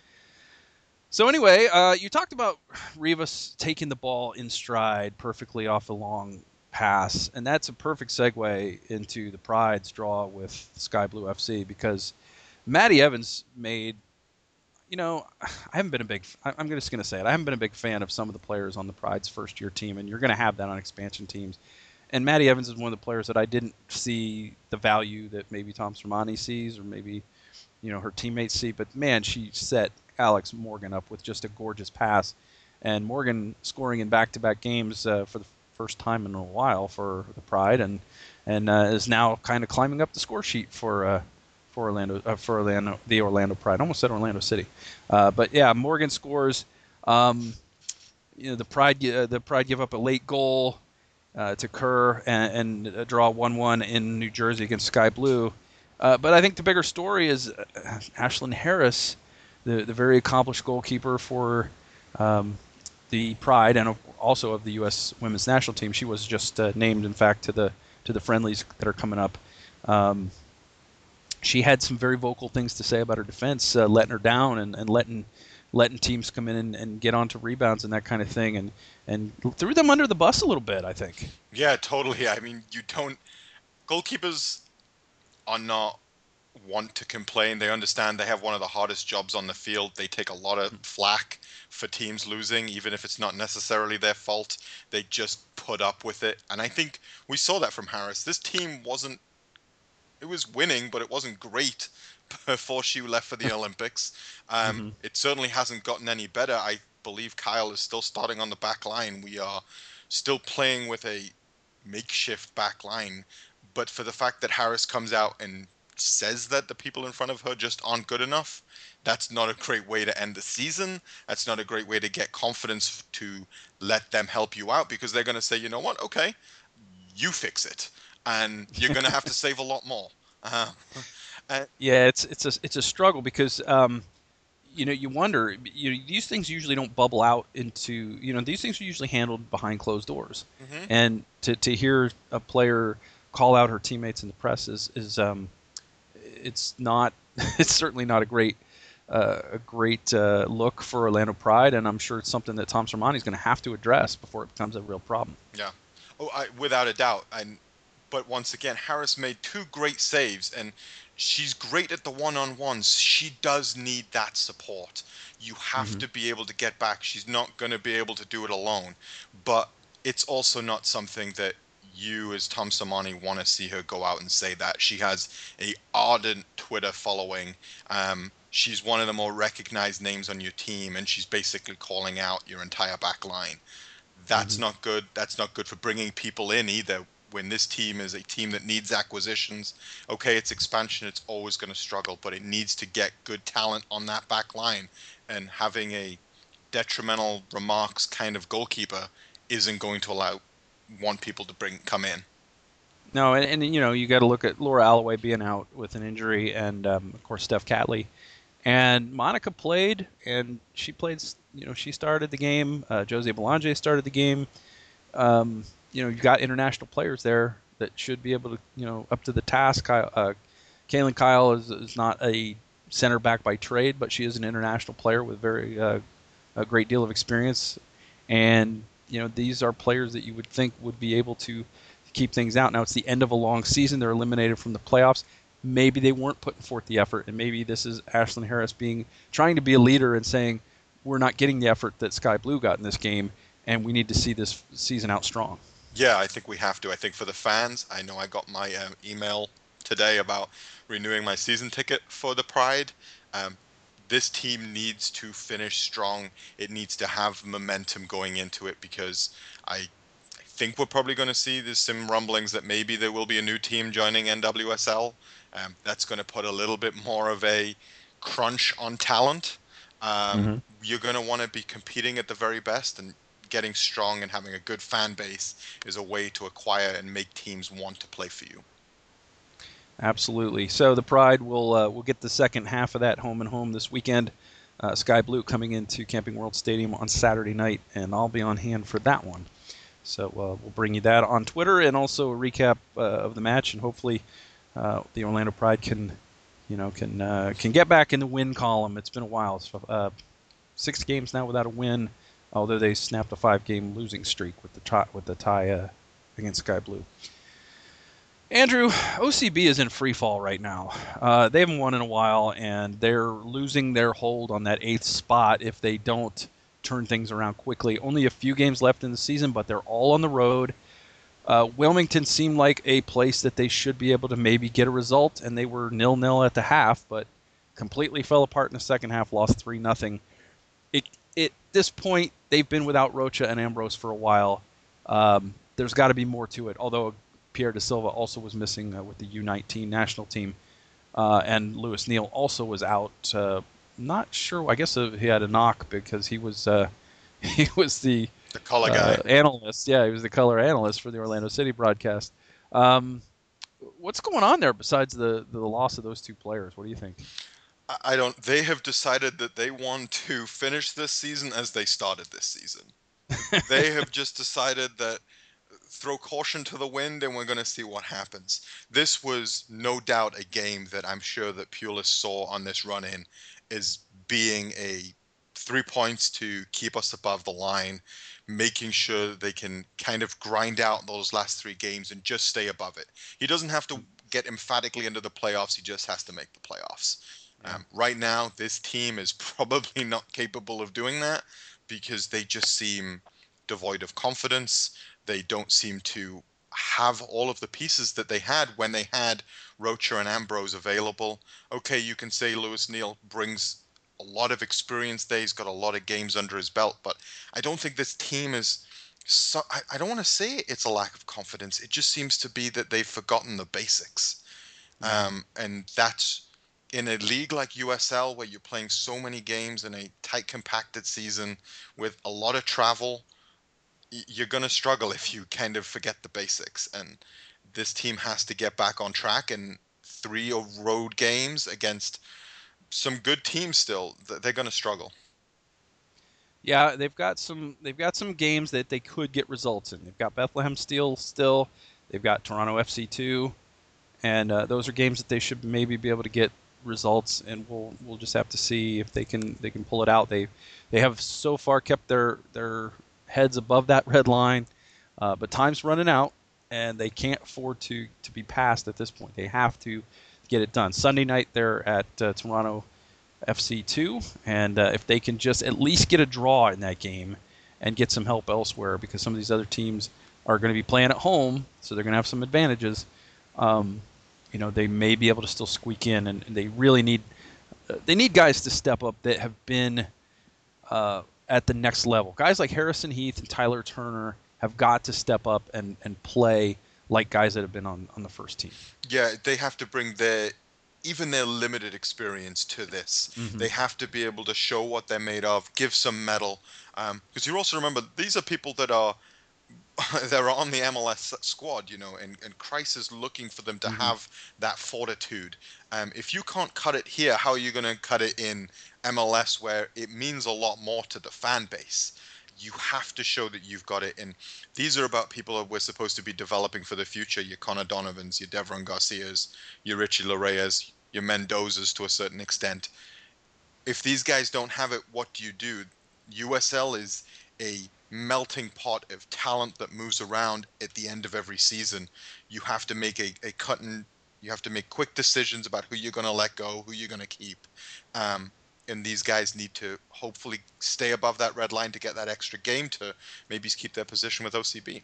so anyway, uh, you talked about Rivas taking the ball in stride perfectly off a long pass, and that's a perfect segue into the Pride's draw with Sky Blue F C, because Matty Evans made, you know, I haven't been a big, I'm just going to say it, I haven't been a big fan of some of the players on the Pride's first year team, and you're going to have that on expansion teams. And Matty Evans is one of the players that I didn't see the value that maybe Tom Sermanni sees, or maybe you know, her teammates see. But man, she set Alex Morgan up with just a gorgeous pass, and Morgan scoring in back-to-back games uh, for the first time in a while for the Pride, and and uh, is now kind of climbing up the score sheet for uh, for Orlando uh, for Orlando the Orlando Pride. I almost said Orlando City, uh, but yeah, Morgan scores. Um, you know, the Pride uh, the Pride give up a late goal uh, to Kerr and, and draw one one in New Jersey against Sky Blue. Uh, but I think the bigger story is uh, Ashlyn Harris, the the very accomplished goalkeeper for um, the Pride and also of the U S Women's National Team. She was just uh, named, in fact, to the to the friendlies that are coming up. Um, she had some very vocal things to say about her defense, uh, letting her down and, and letting letting teams come in and, and get onto rebounds and that kind of thing, and and threw them under the bus a little bit, I think. Yeah, totally. I mean, you don't goalkeepers are not want to complain. They understand they have one of the hardest jobs on the field. They take a lot of flack for teams losing, even if it's not necessarily their fault. They just put up with it. And I think we saw that from Harris. This team wasn't, it was winning, but it wasn't great before she left for the Olympics. Um, mm-hmm. It certainly hasn't gotten any better. I believe Kyle is still starting on the back line. We are still playing with a makeshift back line. But for the fact that Harris comes out and says that the people in front of her just aren't good enough, that's not a great way to end the season. That's not a great way to get confidence to let them help you out, because they're going to say, you know what, okay, you fix it, and you're going to have to save a lot more. Uh, and- yeah, it's it's a it's a struggle because um, you know you wonder. You know, these things usually don't bubble out into you know these things are usually handled behind closed doors, mm-hmm. and to to hear a player call out her teammates in the press is is um, it's not it's certainly not a great uh, a great uh, look for Orlando Pride, and I'm sure it's something that Tom Sermanni is going to have to address before it becomes a real problem. Yeah, oh, I, without a doubt. And but once again, Harris made two great saves, and she's great at the one-on-ones. She does need that support. You have mm-hmm. to be able to get back. She's not going to be able to do it alone, but it's also not something that you as Tom Sermanni want to see her go out and say that. She has a ardent Twitter following. Um, she's one of the more recognized names on your team, and she's basically calling out your entire back line. That's mm-hmm. not good. That's not good for bringing people in either. When this team is a team that needs acquisitions, okay, it's expansion, it's always going to struggle, but it needs to get good talent on that back line. And having a detrimental remarks kind of goalkeeper isn't going to allow want people to bring come in. No, and, and you know you got to look at Laura Alloway being out with an injury, and um, of course Steph Catley, and Monica played, and she played. You know she started the game. Uh, Josie Belanger started the game. Um, you know you've got international players there that should be able to you know up to the task. Kyle, uh, Kaylin Kyle is, is not a center back by trade, but she is an international player with very uh, a great deal of experience, and you know, these are players that you would think would be able to keep things out. Now it's the end of a long season. They're eliminated from the playoffs. Maybe they weren't putting forth the effort, and maybe this is Ashlyn Harris being trying to be a leader and saying, we're not getting the effort that Sky Blue got in this game, and we need to see this season out strong. Yeah, I think we have to. I think for the fans, I know I got my uh, email today about renewing my season ticket for the Pride. Um, This team needs to finish strong. It needs to have momentum going into it, because I, I think we're probably going to see there's some rumblings that maybe there will be a new team joining N W S L. Um, that's going to put a little bit more of a crunch on talent. Um, mm-hmm. You're going to want to be competing at the very best, and getting strong and having a good fan base is a way to acquire and make teams want to play for you. Absolutely. So the Pride will uh, will get the second half of that home and home this weekend. Uh, Sky Blue coming into Camping World Stadium on Saturday night, and I'll be on hand for that one. So uh, we'll bring you that on Twitter, and also a recap uh, of the match, and hopefully uh, the Orlando Pride can, you know, can uh, can get back in the win column. It's been a while. It's, uh, six games now without a win, although they snapped a five-game losing streak with the tie, with the tie uh, against Sky Blue. Andrew, O C B is in free fall right now. Uh, they haven't won in a while, and they're losing their hold on that eighth spot if they don't turn things around quickly. Only a few games left in the season, but they're all on the road. Uh, Wilmington seemed like a place that they should be able to maybe get a result, and they were nil-nil at the half, but completely fell apart in the second half, lost three nothing. It, it, at this point, they've been without Rocha and Ambrose for a while. Um, there's got to be more to it, although Pierre Da Silva also was missing uh, with the U nineteen national team, uh, and Lewis Neal also was out. Uh, not sure. I guess uh, he had a knock because he was uh, he was the, The color uh, guy. analyst. Yeah, he was the color analyst for the Orlando City broadcast. Um, what's going on there besides the, the loss of those two players? What do you think? I don't. They have decided that they want to finish this season as they started this season. They have just decided that throw caution to the wind and we're going to see what happens. This was no doubt a game that I'm sure that Pulis saw on this run-in as being a three points to keep us above the line, making sure that they can kind of grind out those last three games and just stay above it. He doesn't have to get emphatically into the playoffs. He just has to make the playoffs. Yeah. Um, right now, this team is probably not capable of doing that because they just seem devoid of confidence. They don't seem to have all of the pieces that they had when they had Rocha and Ambrose available. Okay, you can say Lewis Neal brings a lot of experience there. He's got a lot of games under his belt, but I don't think this team is... So, I, I don't want to say it's a lack of confidence. It just seems to be that they've forgotten the basics. Mm-hmm. Um, and that's... In a league like U S L, where you're playing so many games in a tight, compacted season with a lot of travel, you're going to struggle if you kind of forget the basics. And this team has to get back on track. And three road games against some good teams still, they're going to struggle. Yeah, they've got some. They've got some games that they could get results in. They've got Bethlehem Steel still. They've got Toronto F C two, and uh, those are games that they should maybe be able to get results, and we'll we'll just have to see if they can they can pull it out. They they have so far kept their their heads above that red line, uh, but time's running out, and they can't afford to to be passed at this point. They have to get it done. Sunday night they're at uh, Toronto F C two, and uh, if they can just at least get a draw in that game and get some help elsewhere, because some of these other teams are going to be playing at home, so they're going to have some advantages. Um, You know, they may be able to still squeak in, and they really need uh, they need guys to step up that have been uh, at the next level. Guys like Harrison Heath and Tyler Turner have got to step up and, and play like guys that have been on, on the first team. Yeah, they have to bring their even their limited experience to this. Mm-hmm. They have to be able to show what they're made of, give some mettle. Because um, you also remember, these are people that are they're on the M L S squad, you know, and, and Kreis is looking for them to mm-hmm. have that fortitude. Um, if you can't cut it here, how are you going to cut it in M L S, where it means a lot more to the fan base? You have to show that you've got it. And these are about people that we're supposed to be developing for the future. Your Connor Donovans, your Devron Garcias, your Richie Larreyas, your Mendozas to a certain extent. If these guys don't have it, what do you do? U S L is a melting pot of talent that moves around at the end of every season. You have to make a, a cut and you have to make quick decisions about who you're going to let go, who you're going to keep. Um, and these guys need to hopefully stay above that red line to get that extra game to maybe keep their position with O C B.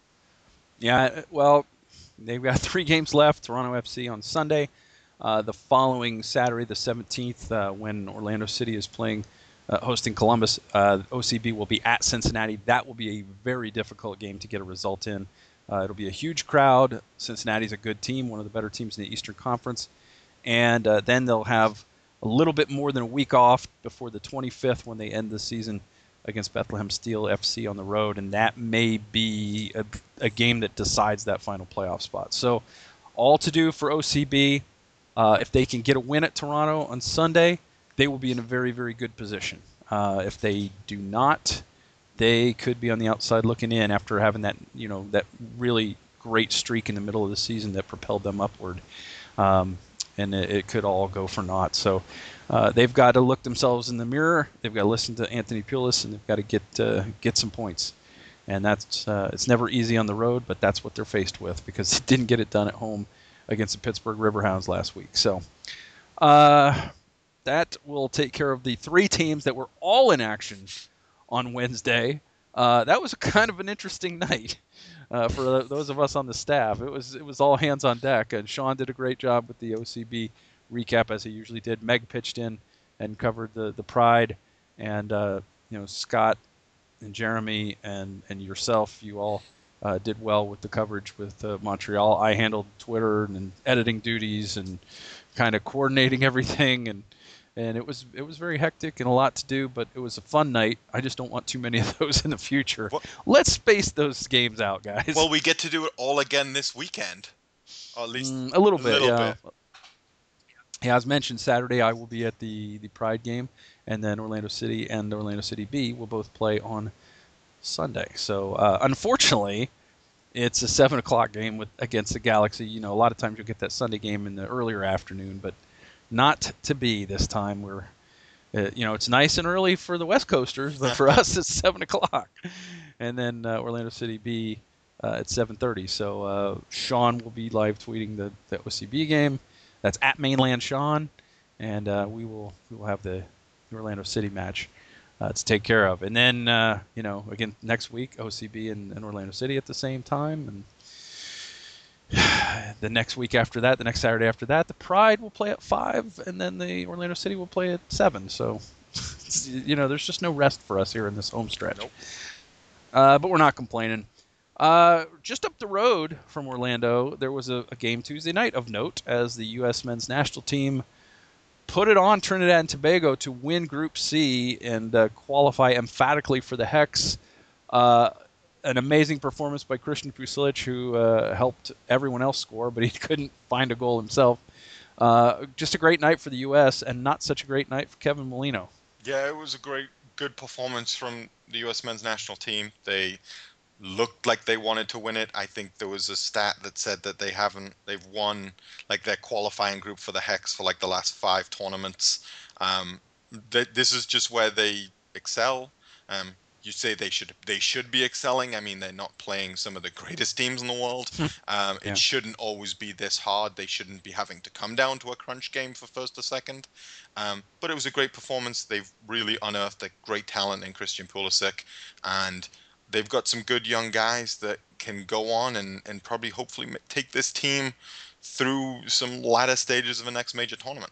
Yeah, well, they've got three games left. Toronto F C on Sunday. Uh, the following Saturday, the seventeenth, uh, when Orlando City is playing Uh, hosting Columbus, uh, O C B will be at Cincinnati. That will be a very difficult game to get a result in. Uh, it'll be a huge crowd. Cincinnati's a good team, one of the better teams in the Eastern Conference. And uh, then they'll have a little bit more than a week off before the twenty-fifth when they end the season against Bethlehem Steel F C on the road. And that may be a, a game that decides that final playoff spot. So all to do for O C B. Uh, if they can get a win at Toronto on Sunday, they will be in a very, very good position. Uh, if they do not, they could be on the outside looking in after having that, you know, that really great streak in the middle of the season that propelled them upward. Um, and it, it could all go for naught. So uh, they've got to look themselves in the mirror. They've got to listen to Anthony Pulis, and they've got to get uh, get some points. And that's uh, it's never easy on the road, but that's what they're faced with because they didn't get it done at home against the Pittsburgh Riverhounds last week. So. Uh, That will take care of the three teams that were all in action on Wednesday. Uh, that was kind of an interesting night uh, for those of us on the staff. It was it was all hands on deck, and Sean did a great job with the O C B recap as he usually did. Meg pitched in and covered the the Pride, and uh, you know Scott and Jeremy and and yourself, you all uh, did well with the coverage with uh, Montreal. I handled Twitter and editing duties and kind of coordinating everything, and and it was it was very hectic and a lot to do, but it was a fun night. I just don't want too many of those in the future. Well, Let's space those games out, guys. well, we get to do it all again this weekend, or at least Mm, a little a bit, little yeah. bit. Yeah, as mentioned, Saturday I will be at the, the Pride game, and then Orlando City and Orlando City B will both play on Sunday. So uh, unfortunately, it's a seven o'clock game with against the Galaxy. You know, a lot of times you'll get that Sunday game in the earlier afternoon, but not to be this time. We're, uh, you know, it's nice and early for the West Coasters, but for us it's seven o'clock, and then uh, Orlando City B uh, at seven thirty. So uh, Sean will be live tweeting the, the O C B game. That's at Mainland Sean, and uh, we will we will have the Orlando City match uh, to take care of. And then, uh, you know, again, next week, O C B and, and Orlando City at the same time. And the next week after that, the next Saturday after that, the Pride will play at five, and then the Orlando City will play at seven. So, you know, there's just no rest for us here in this home stretch. Nope. Uh, but we're not complaining. Uh, just up the road from Orlando, there was a, a game Tuesday night of note as the U S men's national team put it on Trinidad and Tobago to win Group C and uh, qualify emphatically for the Hex. Uh, an amazing performance by Christian Pusilic, who uh, helped everyone else score, but he couldn't find a goal himself. Uh, just a great night for the U S and not such a great night for Kevin Molino. Yeah, it was a great, good performance from the U S men's national team. They looked like they wanted to win it. I think there was a stat that said that they haven't, they've won like their qualifying group for the Hex for like the last five tournaments. Um, th- this is just where they excel. Um, you say they should, they should be excelling. I mean, they're not playing some of the greatest teams in the world. Um, Yeah. It shouldn't always be this hard. They shouldn't be having to come down to a crunch game for first or second. Um, but it was a great performance. They've really unearthed a great talent in Christian Pulisic, and they've got some good young guys that can go on and, and probably hopefully take this team through some latter stages of the next major tournament.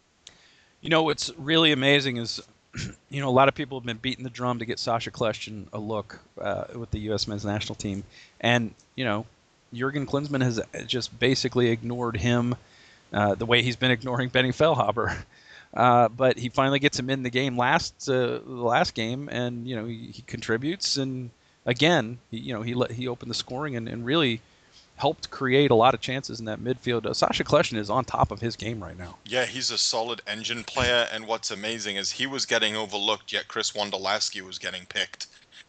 You know, what's really amazing is, you know, a lot of people have been beating the drum to get Sasha Kljestan a look uh, with the U S men's national team. And, you know, Jurgen Klinsmann has just basically ignored him uh, the way he's been ignoring Benny Feilhaber. Uh, but he finally gets him in the game last uh, the last game, and, you know, he, he contributes. And, again, he, you know, he let, he opened the scoring and, and really helped create a lot of chances in that midfield. Uh, Sasha Kljestan is on top of his game right now. Yeah, he's a solid engine player, and what's amazing is he was getting overlooked, yet Chris Wondolowski was getting picked.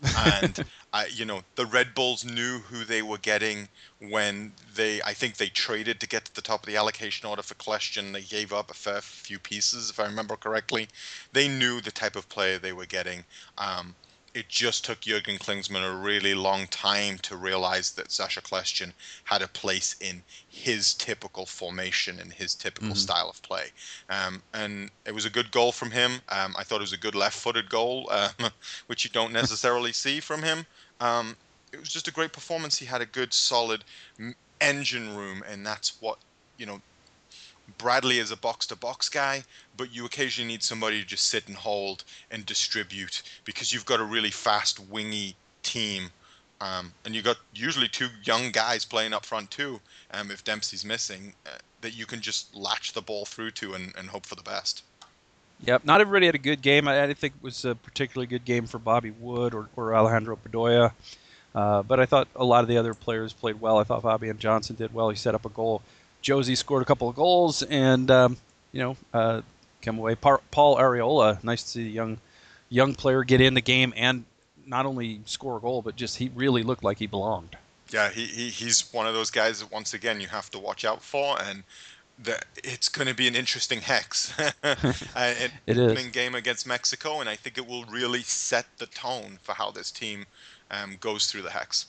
And I, you know, the Red Bulls knew who they were getting when they, I think they traded to get to the top of the allocation order for Kljestan. They gave up a fair few pieces, if I remember correctly. They knew the type of player they were getting. Um, It just took Jurgen Klinsmann a really long time to realize that Sasha Kljestan had a place in his typical formation and his typical Mhm. style of play. Um, and it was a good goal from him. Um, I thought it was a good left-footed goal, um, which you don't necessarily see from him. Um, it was just a great performance. He had a good, solid m- engine room, and that's what, you know, Bradley is a box-to-box guy, but you occasionally need somebody to just sit and hold and distribute, because you've got a really fast, wingy team, um, and you've got usually two young guys playing up front too, um, if Dempsey's missing, uh, that you can just latch the ball through to and, and hope for the best. Yep, not everybody had a good game. I, I didn't think it was a particularly good game for Bobby Wood or, or Alejandro Bedoya, uh, but I thought a lot of the other players played well. I thought Fabian Johnson did well. He set up a goal. Josie scored a couple of goals, and um, you know, uh, come away. Par- Paul Areola, nice to see a young, young player get in the game and not only score a goal, but just he really looked like he belonged. Yeah, he, he he's one of those guys that once again you have to watch out for, and the, it's going to be an interesting hex. uh, an It is. opening game against Mexico, and I think it will really set the tone for how this team um, goes through the hex.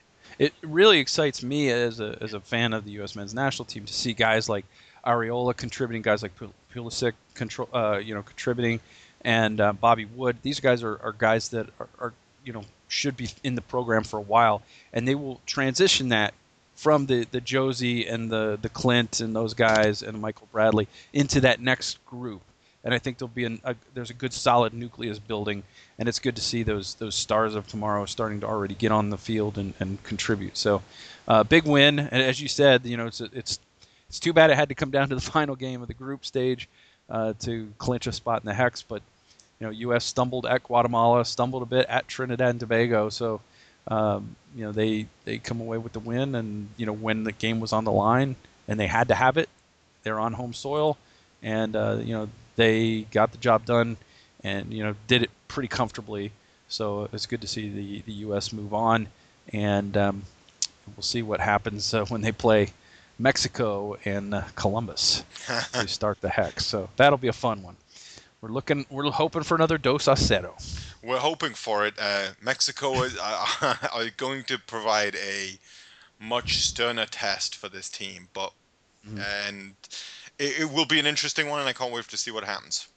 It really excites me as a as a fan of the U S men's national team to see guys like Areola contributing, guys like Pul- Pulisic control, uh, you know, contributing, and uh, Bobby Wood. These guys are, are guys that are, are, you know, should be in the program for a while, and they will transition that from the, the Josie and the, the Clint and those guys and Michael Bradley into that next group. And I think there'll be an, a, there's a good solid nucleus building, and it's good to see those those stars of tomorrow starting to already get on the field and, and contribute. So, uh, big win, and as you said, you know, it's it's it's too bad it had to come down to the final game of the group stage uh, to clinch a spot in the Hex. But you know, U S stumbled at Guatemala, stumbled a bit at Trinidad and Tobago. So, um, you know, they they come away with the win, and you know, when the game was on the line and they had to have it, they're on home soil, and uh, you know. They got the job done, and you know did it pretty comfortably. So it's good to see the, the U S move on, and um, we'll see what happens uh, when they play Mexico and uh, Columbus to start the Hex. So that'll be a fun one. We're looking, we're hoping for another dos a cero. We're hoping for it. Uh, Mexico is, uh, are going to provide a much sterner test for this team, but mm-hmm. and. It, it will be an interesting one, and I can't wait to see what happens.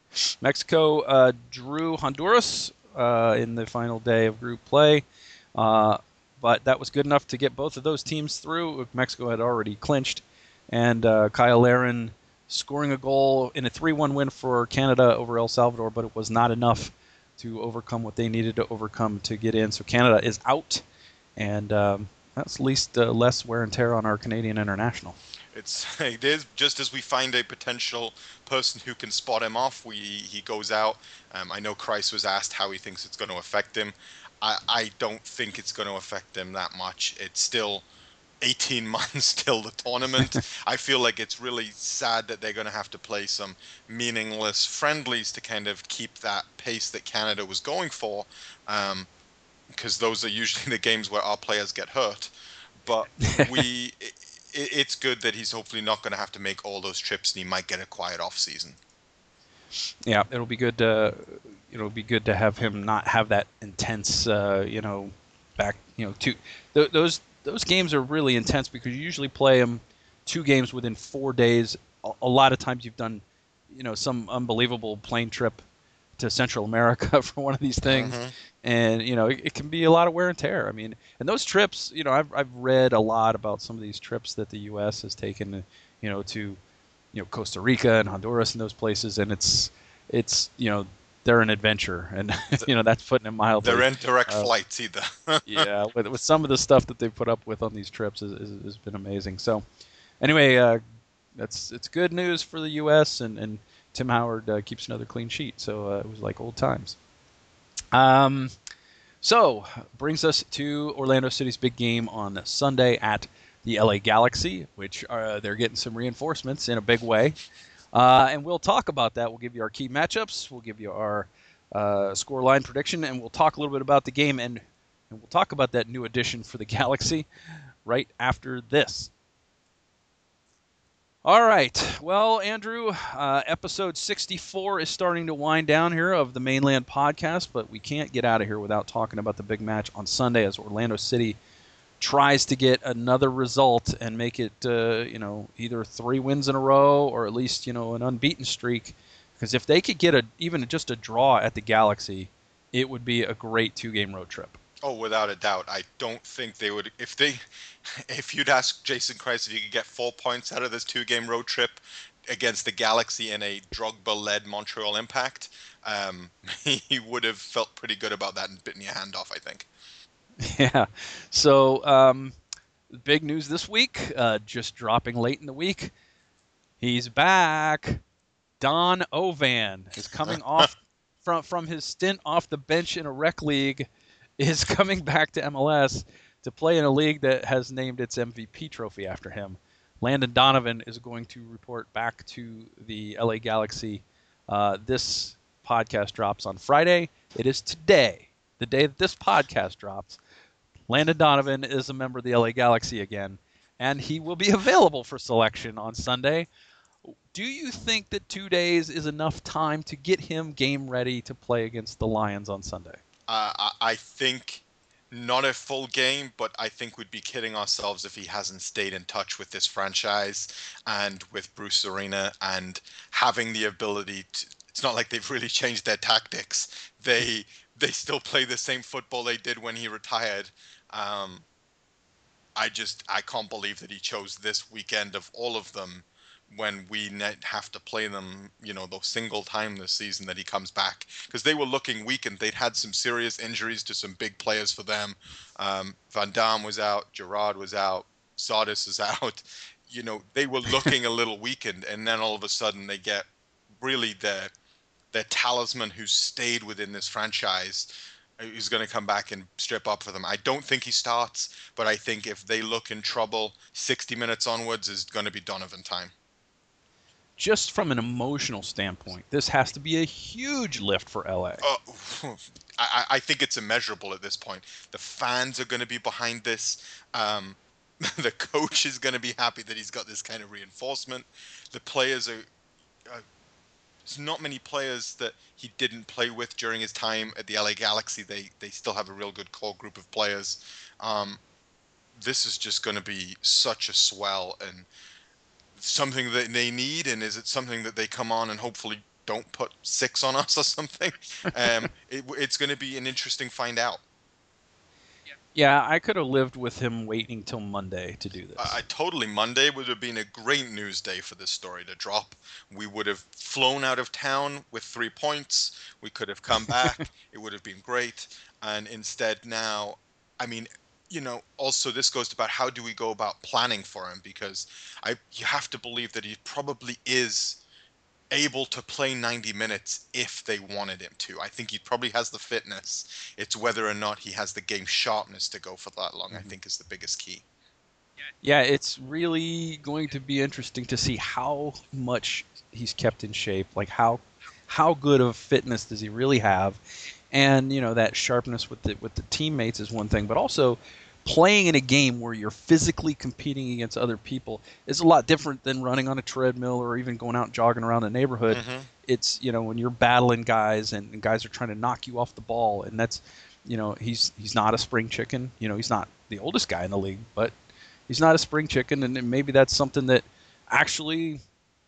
Mexico uh, drew Honduras uh, in the final day of group play, uh, but that was good enough to get both of those teams through. Mexico had already clinched, and uh, Kyle Larin scoring a goal in a three one win for Canada over El Salvador, but it was not enough to overcome what they needed to overcome to get in. So Canada is out, and um, that's at least uh, less wear and tear on our Canadian international. It's it is just as we find a potential person who can spot him off, we he goes out. Um, I know Kreis was asked how he thinks it's going to affect him. I, I don't think it's going to affect him that much. It's still eighteen months till the tournament. I feel like it's really sad that they're going to have to play some meaningless friendlies to kind of keep that pace that Canada was going for, um, because those are usually the games where our players get hurt. But we... it, it's good that he's hopefully not going to have to make all those trips, and he might get a quiet off season. Yeah, it'll be good. To, it'll be good to have him not have that intense, uh, you know, back. You know, two th- those those games are really intense because you usually play them two games within four days. A, a lot of times you've done, you know, some unbelievable plane trip to Central America for one of these things. Mm-hmm. And, you know, it, it can be a lot of wear and tear. I mean, and those trips, you know, I've I've read a lot about some of these trips that the U S has taken, you know, to, you know, Costa Rica and Honduras and those places. And it's, it's you know, they're an adventure. And, you know, that's putting it mildly. They're in direct uh, flights either. yeah, with, with some of the stuff that they put up with on these trips is, is, has been amazing. So, anyway, uh, that's it's good news for the U S and, and Tim Howard uh, keeps another clean sheet. So uh, it was like old times. Um, so brings us to Orlando City's big game on Sunday at the L A Galaxy, which are, they're getting some reinforcements in a big way. Uh, and we'll talk about that. We'll give you our key matchups. We'll give you our uh, score line prediction, and we'll talk a little bit about the game, and, and we'll talk about that new addition for the Galaxy right after this. All right. Well, Andrew, uh, episode sixty-four is starting to wind down here of the Mainland Podcast, but we can't get out of here without talking about the big match on Sunday as Orlando City tries to get another result and make it, uh, you know, either three wins in a row or at least, you know, an unbeaten streak. Because if they could get a even just a draw at the Galaxy, it would be a great two-game road trip. Oh, without a doubt. I don't think they would. If they, if you'd ask Jason Kreis if you could get four points out of this two-game road trip against the Galaxy in a Drogba-led Montreal Impact, um, he would have felt pretty good about that and bitten your hand off, I think. Yeah. So, um, big news this week, uh, just dropping late in the week. He's back. Don Ovan is coming off from from his stint off the bench in a rec league. Is coming back to M L S to play in a league that has named its M V P trophy after him. Landon Donovan is going to report back to the L A Galaxy. Uh, this podcast drops on Friday. It is today, the day that this podcast drops. Landon Donovan is a member of the L A Galaxy again, and he will be available for selection on Sunday. Do you think that two days is enough time to get him game ready to play against the Lions on Sunday? Uh, I think not a full game, but I think we'd be kidding ourselves if he hasn't stayed in touch with this franchise and with Bruce Arena and having the ability to. It's not like they've really changed their tactics. They they still play the same football they did when he retired. Um, I just I can't believe that he chose this weekend of all of them when we net have to play them, you know, the single time this season that he comes back, because they were looking weak and they'd had some serious injuries to some big players for them. Um, Van Damme was out, Gerard was out, Sardis is out. You know, they were looking a little weakened, and then all of a sudden they get really their their talisman who's stayed within this franchise, who's going to come back and strip up for them. I don't think he starts, but I think if they look in trouble, sixty minutes onwards is going to be Donovan time. Just from an emotional standpoint, this has to be a huge lift for L A. Uh, I, I think it's immeasurable at this point. The fans are going to be behind this. Um, the coach is going to be happy that he's got this kind of reinforcement. The players are. Uh, there's not many players that he didn't play with during his time at the L A Galaxy. They they still have a real good core group of players. Um, this is just going to be such a swell and something that they need. And is it something that they come on and hopefully don't put six on us or something? Um, it, it's going to be an interesting find out. Yeah, I could have lived with him waiting till Monday to do this. I, I totally. Monday would have been a great news day for this story to drop. We would have flown out of town with three points. We could have come back. It would have been great. And instead now, I mean, you know, also this goes about how do we go about planning for him, because I you have to believe that he probably is able to play ninety minutes if they wanted him to. I think he probably has the fitness. It's whether or not he has the game sharpness to go for that long, mm-hmm. I think is the biggest key. Yeah, it's really going to be interesting to see how much he's kept in shape. Like how how good of fitness does he really have? And you know, that sharpness with the with the teammates is one thing, but also playing in a game where you're physically competing against other people is a lot different than running on a treadmill or even going out and jogging around the neighborhood. Mm-hmm. It's, you know, when you're battling guys and, and guys are trying to knock you off the ball, and that's, you know, he's he's not a spring chicken. You know, he's not the oldest guy in the league, but he's not a spring chicken, and maybe that's something that actually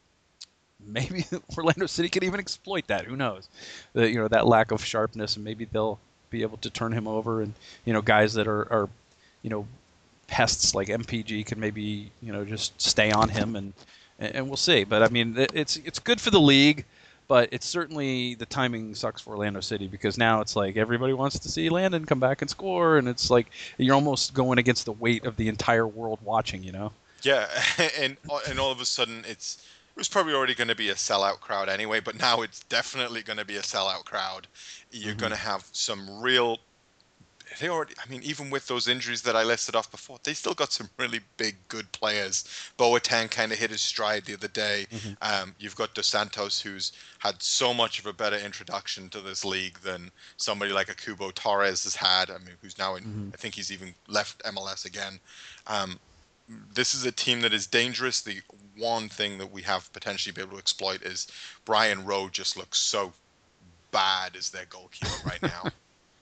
maybe Orlando City can even exploit that. Who knows? The, you know, that lack of sharpness, and maybe they'll be able to turn him over, and, you know, guys that are, are you know, pests like M P G can maybe, you know, just stay on him, and and we'll see. But I mean, it's it's good for the league, but it's certainly the timing sucks for Orlando City, because now it's like everybody wants to see Landon come back and score, and it's like you're almost going against the weight of the entire world watching, you know? Yeah, and and all of a sudden it's it was probably already going to be a sellout crowd anyway, but now it's definitely going to be a sellout crowd. You're mm-hmm. going to have some real. They already, I mean, even with those injuries that I listed off before, they still got some really big, good players. Boateng kind of hit his stride the other day. Mm-hmm. Um, you've got Dos Santos, who's had so much of a better introduction to this league than somebody like a Cubo Torres has had. I mean, who's now in, mm-hmm. I think he's even left M L S again. Um, this is a team that is dangerous. The one thing that we have potentially be able to exploit is Brian Rowe just looks so bad as their goalkeeper right now.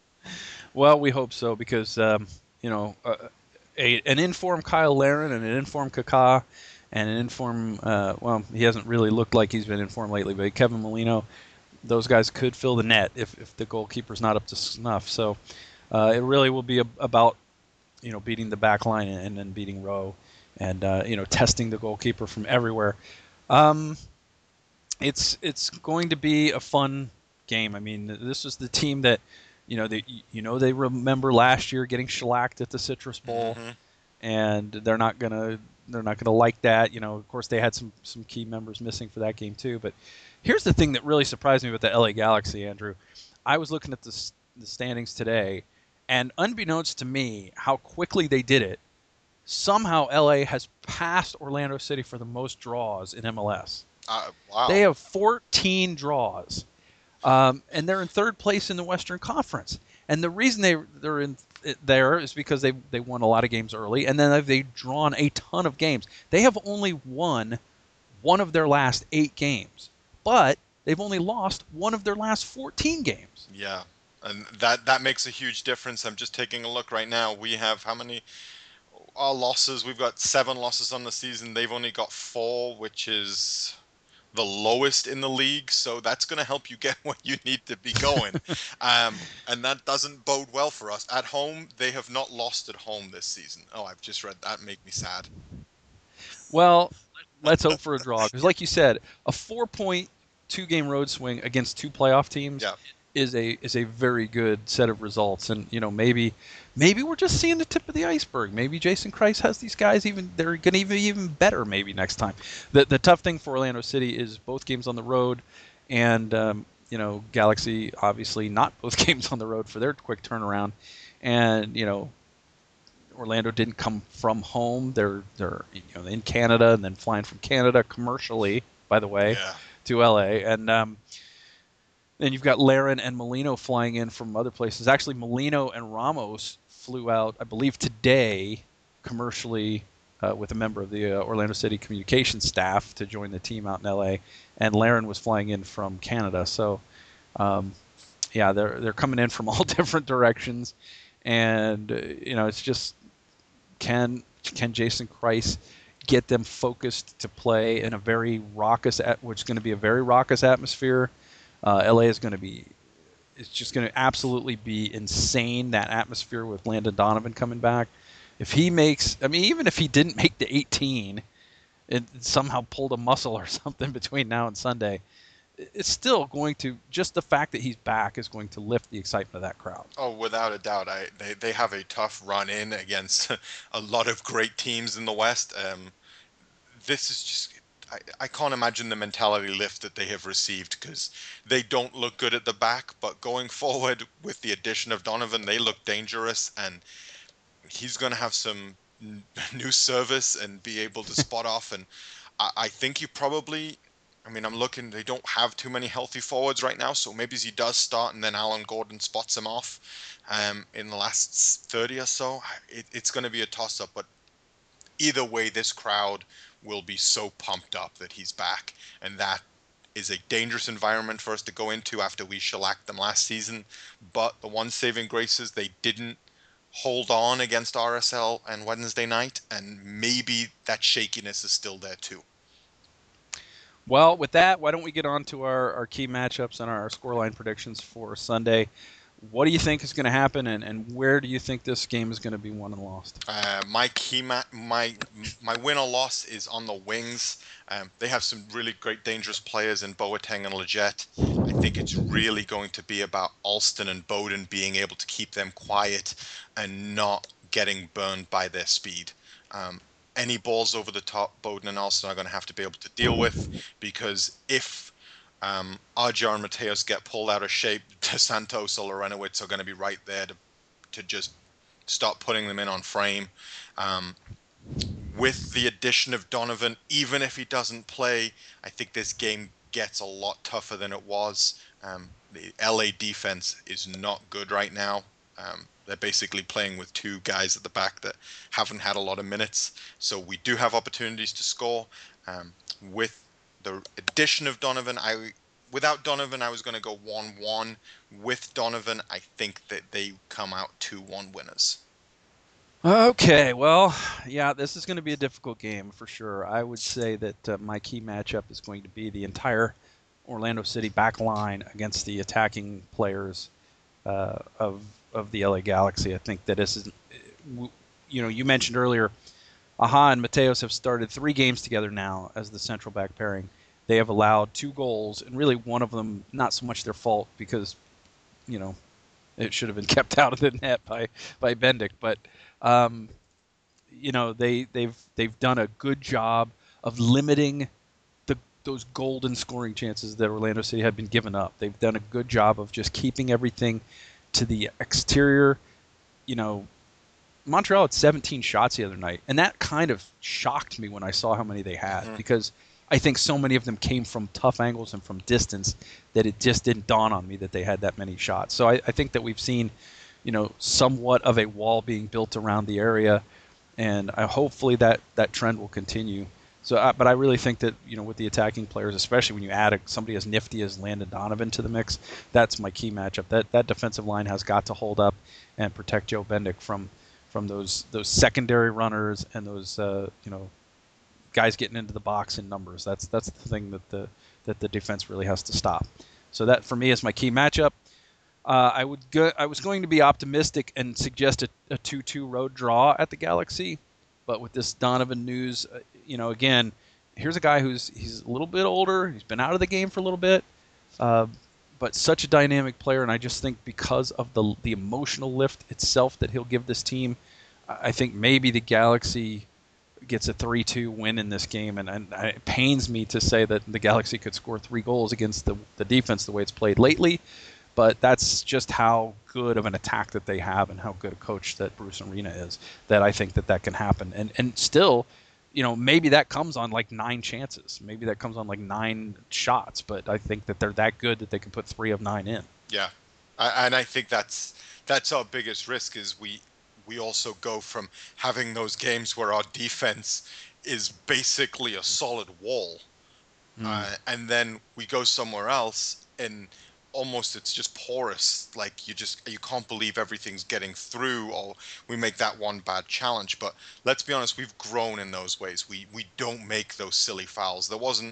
Well, we hope so, because um, you know, uh, a, an informed Kyle Larin and an informed Kaká and an informed, uh, well, he hasn't really looked like he's been informed lately, but Kevin Molino, those guys could fill the net if, if the goalkeeper's not up to snuff. So uh, it really will be a, about, you know, beating the back line and then beating Rowe, and uh, you know, testing the goalkeeper from everywhere. Um, it's it's going to be a fun game. I mean, this is the team that, you know, they you know they remember last year getting shellacked at the Citrus Bowl, mm-hmm. and they're not gonna they're not gonna like that. You know, of course they had some some key members missing for that game too. But here's the thing that really surprised me with the L A Galaxy, Andrew. I was looking at the, the standings today, and unbeknownst to me, how quickly they did it, somehow L A has passed Orlando City for the most draws in M L S. Uh, wow. They have fourteen draws. Um, and they're in third place in the Western Conference. And the reason they, they're in there is because they they won a lot of games early, and then they've drawn a ton of games. They have only won one of their last eight games, but they've only lost one of their last fourteen games. Yeah, and that, that makes a huge difference. I'm just taking a look right now. We have how many our losses? We've got seven losses on the season. They've only got four, which is the lowest in the league, so that's going to help you get where you need to be going. um, and that doesn't bode well for us. At home, they have not lost at home this season. Oh, I've just read that. Make me sad. Well, let's hope for a draw. Because like you said, a four-point two-game road swing against two playoff teams Yeah. is a is a very good set of results. And, you know, maybe maybe we're just seeing the tip of the iceberg. Maybe Jason Kreis has these guys even they're going to be even better maybe next time. The the tough thing for Orlando City is both games on the road, and um, you know, Galaxy obviously not both games on the road for their quick turnaround. And, you know, Orlando didn't come from home. They're they're you know in Canada and then flying from Canada commercially, by the way, Yeah. to L A. And um, then you've got Larin and Molino flying in from other places. Actually, Molino and Ramos flew out, I believe, today commercially uh, with a member of the uh, Orlando City communications staff to join the team out in L A. And Larin was flying in from Canada. So, um, yeah, they're they're coming in from all different directions, and uh, you know it's just. Can can Jason Kreis get them focused to play in a very raucous, at, which is going to be a very raucous atmosphere? Uh, L A is going to be, it's just going to absolutely be insane, that atmosphere with Landon Donovan coming back. If he makes, I mean, even if he didn't make the eighteen, and somehow pulled a muscle or something between now and Sunday, it's still going to, just the fact that he's back is going to lift the excitement of that crowd. Oh, without a doubt. I they, they have a tough run in against a lot of great teams in the West. Um, this is just I, I can't imagine the mentality lift that they have received, because they don't look good at the back, but going forward with the addition of Donovan, they look dangerous, and he's going to have some n- new service and be able to spot off. And I, I think you probably. I mean, I'm looking, they don't have too many healthy forwards right now, so maybe he does start and then Alan Gordon spots him off um, in the last thirty or so. It, it's going to be a toss-up, but either way, this crowd will be so pumped up that he's back, and that is a dangerous environment for us to go into after we shellacked them last season. But the one saving grace is they didn't hold on against R S L and Wednesday night, and maybe that shakiness is still there too. Well, with that, why don't we get on to our, our key matchups and our scoreline predictions for Sunday? What do you think is going to happen, and, and where do you think this game is going to be won and lost? Uh, my key ma- my my win or loss is on the wings. Um, they have some really great, dangerous players in Boateng and Leggett. I think it's really going to be about Alston and Bowden being able to keep them quiet and not getting burned by their speed. Um, any balls over the top, Bowden and Alston are going to have to be able to deal with, because if um, Arjar and Mateos get pulled out of shape, Santos or Lorenowitz are going to be right there to to just start putting them in on frame. Um, with the addition of Donovan, even if he doesn't play, I think this game gets a lot tougher than it was. Um, the L A defense is not good right now. Um, they're basically playing with two guys at the back that haven't had a lot of minutes. So we do have opportunities to score. Um, with the addition of Donovan, I without Donovan, I was going to go one one. With Donovan, I think that they come out two one winners. Okay, well, yeah, this is going to be a difficult game for sure. I would say that uh, my key matchup is going to be the entire Orlando City back line against the attacking players uh, of of the L A Galaxy. I think that this is, you know, you mentioned earlier, Aha and Mateos have started three games together now as the central back pairing. They have allowed two goals, and really one of them not so much their fault because, you know, it should have been kept out of the net by by Bendik, but. Um, you know they they've they've done a good job of limiting the those golden scoring chances that Orlando City had been given up. They've done a good job of just keeping everything to the exterior. You know, Montreal had seventeen shots the other night, and that kind of shocked me when I saw how many they had, mm-hmm. because I think so many of them came from tough angles and from distance that it just didn't dawn on me that they had that many shots. So I, I think that we've seen, you know, somewhat of a wall being built around the area, and I, hopefully that, that trend will continue. So, uh, but I really think that, you know, with the attacking players, especially when you add a, somebody as nifty as Landon Donovan to the mix, that's my key matchup. That that defensive line has got to hold up and protect Joe Bendik from from those those secondary runners and those uh, you know guys getting into the box in numbers. That's that's the thing that the that the defense really has to stop. So that for me is my key matchup. Uh, I would go, I was going to be optimistic and suggest a, a two two road draw at the Galaxy, but with this Donovan news, uh, you know, again, here's a guy who's he's a little bit older. He's been out of the game for a little bit, uh, but such a dynamic player, and I just think because of the the emotional lift itself that he'll give this team, I think maybe the Galaxy gets a three two win in this game, and, and it pains me to say that the Galaxy could score three goals against the, the defense the way it's played lately, but that's just how good of an attack that they have and how good a coach that Bruce Arena is, that I think that that can happen. And and still, you know, maybe that comes on like nine chances. Maybe that comes on like nine shots, but I think that they're that good that they can put three of nine in. Yeah, I, and I think that's that's our biggest risk is we we also go from having those games where our defense is basically a solid wall, Mm. uh, and then we go somewhere else and almost it's just porous. Like you just you can't believe everything's getting through, or we make that one bad challenge. But let's be honest, we've grown in those ways. We we don't make those silly fouls. There wasn't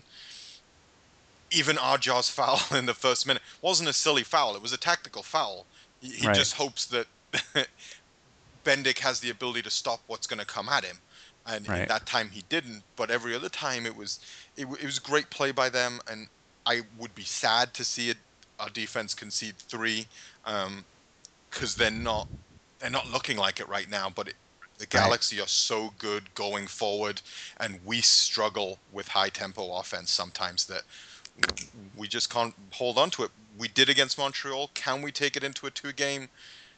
even Arjar's foul in the first minute wasn't a silly foul. It was a tactical foul. He, he Right. just hopes that Bendik has the ability to stop what's going to come at him, and Right. in that time he didn't. But every other time it was it, it was great play by them, and I would be sad to see it, our defense concede three, because um, they're not they're not looking like it right now. But it, the Galaxy right. are so good going forward, and we struggle with high tempo offense sometimes that we just can't hold on to it. We did against Montreal. Can we take it into a two-game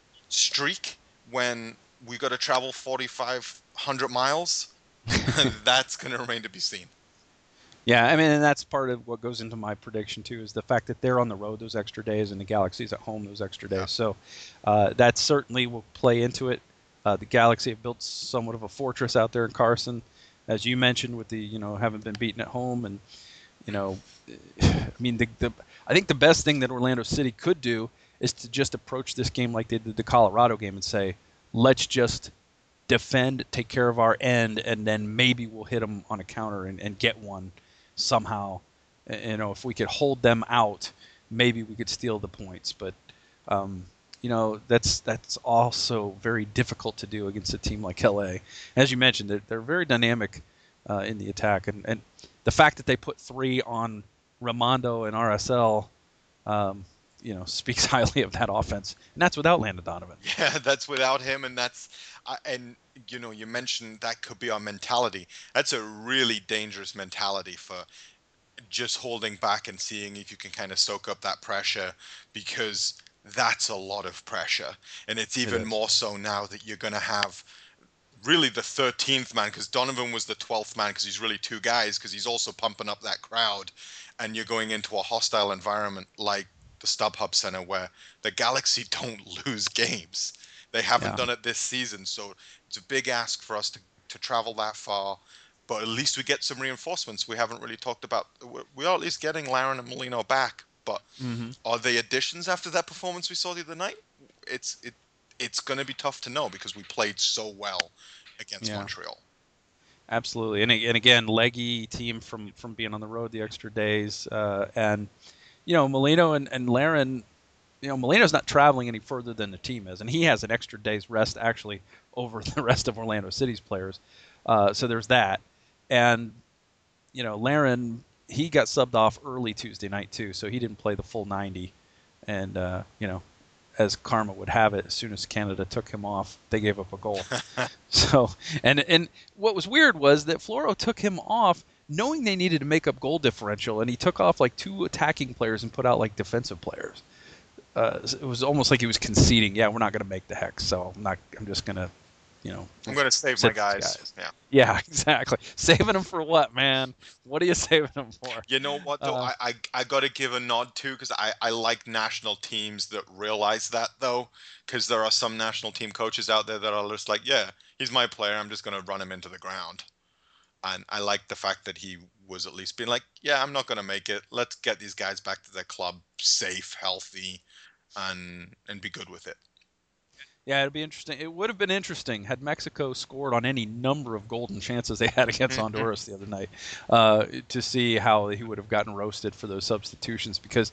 streak when we got to travel forty-five hundred miles? That's going to remain to be seen. Yeah, I mean, and that's part of what goes into my prediction too, is the fact that they're on the road those extra days and the Galaxy's at home those extra days. Yeah. So uh, that certainly will play into it. Uh, the Galaxy have built somewhat of a fortress out there in Carson, as you mentioned, with the you know haven't been beaten at home, and you know, I mean, the, the I think the best thing that Orlando City could do is to just approach this game like they did the Colorado game and say, let's just defend, take care of our end, and then maybe we'll hit them on a counter and, and get one somehow. You know, if we could hold them out, maybe we could steal the points. But um, you know, that's that's also very difficult to do against a team like L A. As you mentioned, they're, they're very dynamic uh, in the attack, and, and the fact that they put three on Ramondo and R S L, um, you know, speaks highly of that offense, and that's without Landon Donovan. Yeah, that's without him, and that's uh, and you know, you mentioned that could be our mentality. That's a really dangerous mentality for just holding back and seeing if you can kind of soak up that pressure, because that's a lot of pressure, and it's even it more so now that you're going to have really the thirteenth man, because Donovan was the twelfth man because he's really two guys, because he's also pumping up that crowd, and you're going into a hostile environment like the StubHub Center where the Galaxy don't lose games. They haven't yeah. done it this season, so it's a big ask for us to, to travel that far, but at least we get some reinforcements. We haven't really talked about, we are at least getting Larin and Molino back, but mm-hmm. are they additions after that performance we saw the other night? It's it it's going to be tough to know because we played so well against yeah. Montreal. Absolutely, and and again, leggy team from, from being on the road the extra days, uh, and you know Molino and, and Larin, you know Molino's not traveling any further than the team is, and he has an extra day's rest actually over the rest of Orlando City's players. Uh, so there's that, and you know Larin, he got subbed off early Tuesday night too, so he didn't play the full ninety, and uh, you know. As karma would have it, as soon as Canada took him off, they gave up a goal. so, and and what was weird was that Floro took him off knowing they needed to make up goal differential, and he took off like two attacking players and put out like defensive players. Uh, it was almost like he was conceding, yeah, we're not going to make the hex, so I'm not. I'm just going to, you know. I'm going to save my guys. guys. Yeah. Yeah, exactly. Saving them for what, man? What are you saving them for? You know what, though? Uh, I, I, I got to give a nod, too, because I, I like national teams that realize that, though, because there are some national team coaches out there that are just like, yeah, he's my player. I'm just going to run him into the ground. And I like the fact that he was at least being like, yeah, I'm not going to make it. Let's get these guys back to their club safe, healthy, and and be good with it. Yeah, it'd be interesting. It would have been interesting had Mexico scored on any number of golden chances they had against Honduras the other night, uh, to see how he would have gotten roasted for those substitutions. Because,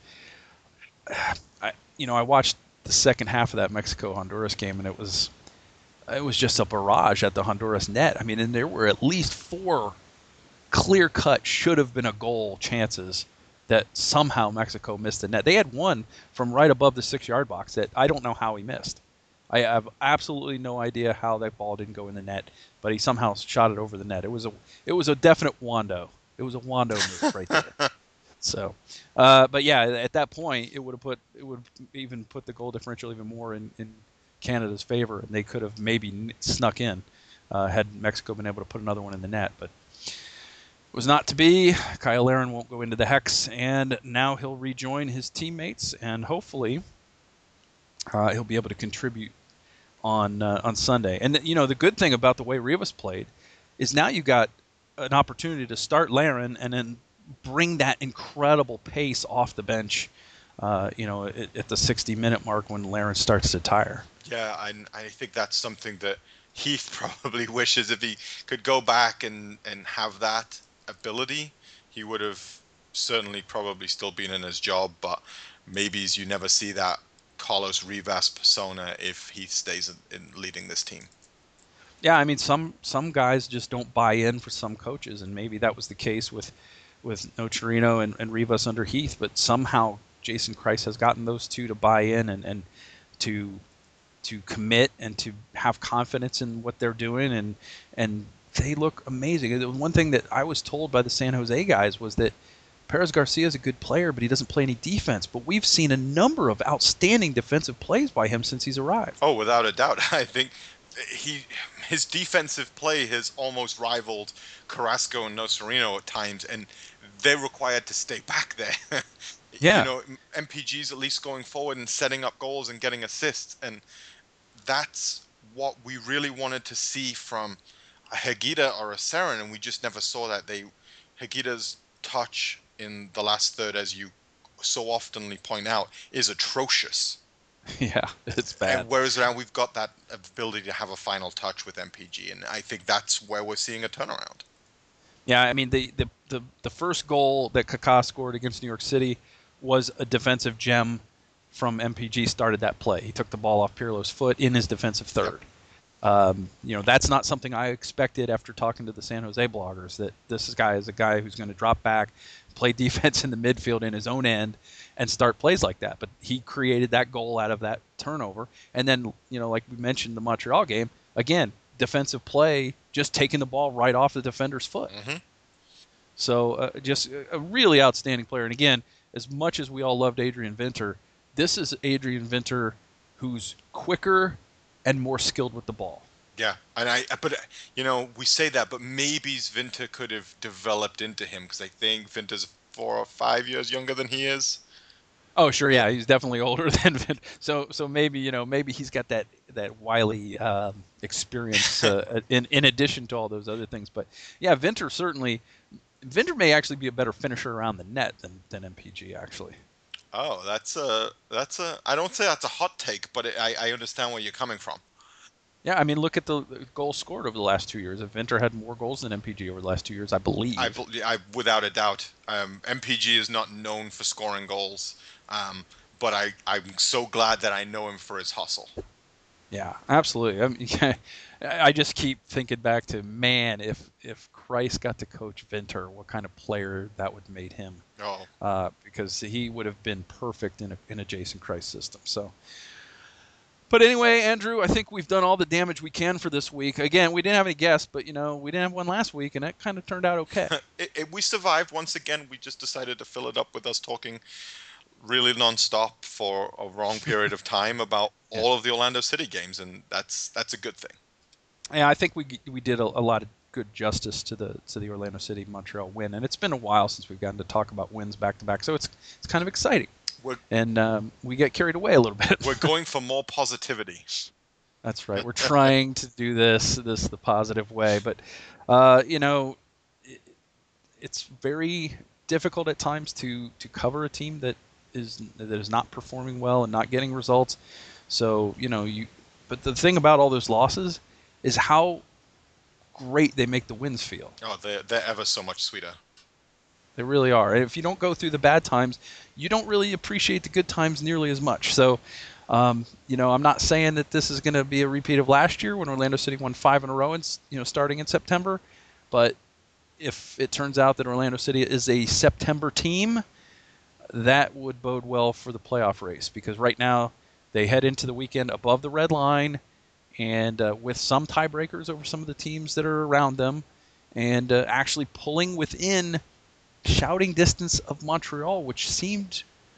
I, you know, I watched the second half of that Mexico Honduras game, and it was it was just a barrage at the Honduras net. I mean, and there were at least four clear cut should have been a goal chances that somehow Mexico missed the net. They had one from right above the six yard box that I don't know how he missed. I have absolutely no idea how that ball didn't go in the net, but he somehow shot it over the net. It was a it was a definite Wando. It was a Wando move right there. So, uh, but yeah, at that point, it would have put it would have even put the goal differential even more in, in Canada's favor, and they could have maybe snuck in uh, had Mexico been able to put another one in the net. But it was not to be. Kyle Larin won't go into the hex, and now he'll rejoin his teammates, and hopefully uh, he'll be able to contribute on uh, on Sunday. And you know, the good thing about the way Rivas played is now you got an opportunity to start Larin and then bring that incredible pace off the bench, uh, you know, at, at the sixty minute mark when Larin starts to tire. Yeah, I, I think that's something that Heath probably wishes if he could go back and, and have that ability, he would have certainly probably still been in his job, but maybe you never see that Carlos Rivas persona if Heath stays in, in leading this team. Yeah, I mean, some some guys just don't buy in for some coaches, and maybe that was the case with with Nocerino and, and Rivas under Heath, but somehow Jason Kreis has gotten those two to buy in and, and to to commit and to have confidence in what they're doing, and and they look amazing. The one thing that I was told by the San Jose guys was that Perez Garcia is a good player, but he doesn't play any defense. But we've seen a number of outstanding defensive plays by him since he's arrived. Oh, without a doubt. I think he his defensive play has almost rivaled Carrasco and Nocerino at times, and they're required to stay back there. Yeah. You know, M P G's at least going forward and setting up goals and getting assists, and that's what we really wanted to see from a Higuita or a Seren, and we just never saw that. They Higuita's touch in the last third, as you so oftenly point out, is atrocious. Yeah, it's bad. And whereas now we've got that ability to have a final touch with M P G, and I think that's where we're seeing a turnaround. Yeah, I mean, the, the, the, the first goal that Kaká scored against New York City was a defensive gem from M P G started that play. He took the ball off Pirlo's foot in his defensive third. Um, you know, that's not something I expected after talking to the San Jose bloggers, that this guy is a guy who's going to drop back, play defense in the midfield in his own end, and start plays like that. But he created that goal out of that turnover. And then, you know, like we mentioned, the Montreal game, again, defensive play, just taking the ball right off the defender's foot. Mm-hmm. So uh, just a really outstanding player. And again, as much as we all loved Adrian Venter, this is Adrian Venter who's quicker and more skilled with the ball. Yeah, and I, but you know, we say that, but maybe Vinter could have developed into him, because I think Vinter's four or five years younger than he is. Oh, sure, yeah, he's definitely older than Venter. So, so maybe you know, maybe he's got that that wily um, experience uh, in in addition to all those other things. But yeah, Venter certainly, Venter may actually be a better finisher around the net than than M P G actually. Oh, that's a that's a. I don't say that's a hot take, but it, I I understand where you're coming from. Yeah, I mean, look at the goals scored over the last two years. Venter had more goals than M P G over the last two years, I believe. I, I without a doubt, um, M P G is not known for scoring goals, um, but I I'm so glad that I know him for his hustle. Yeah, absolutely. I mean, I just keep thinking back to, man, if if Kreis got to coach Venter, what kind of player that would have made him. Oh. Uh, because he would have been perfect in a, in a Jason Kreis system. So, but anyway, Andrew, I think we've done all the damage we can for this week. Again, we didn't have any guests, but, you know, we didn't have one last week, and that kind of turned out okay. it, it, we survived. Once again, we just decided to fill it up with us talking really nonstop for a long period of time about yeah. all of the Orlando City games, and that's that's a good thing. Yeah, I think we we did a, a lot of good justice to the to the Orlando City Montreal win, and it's been a while since we've gotten to talk about wins back to back, so it's it's kind of exciting. We're, and um, we get carried away a little bit. We're going for more positivity. That's right. We're trying to do this this the positive way, but uh, you know, it, it's very difficult at times to to cover a team that is that is not performing well and not getting results. So you know, you but the thing about all those losses is how great they make the wins feel. Oh, they're, they're ever so much sweeter. They really are. And if you don't go through the bad times, you don't really appreciate the good times nearly as much. So, um, you know, I'm not saying that this is going to be a repeat of last year when Orlando City won five in a row, and you know, starting in September. But if it turns out that Orlando City is a September team, that would bode well for the playoff race, because right now they head into the weekend above the red line, and uh, with some tiebreakers over some of the teams that are around them, and uh, actually pulling within shouting distance of Montreal, which seemed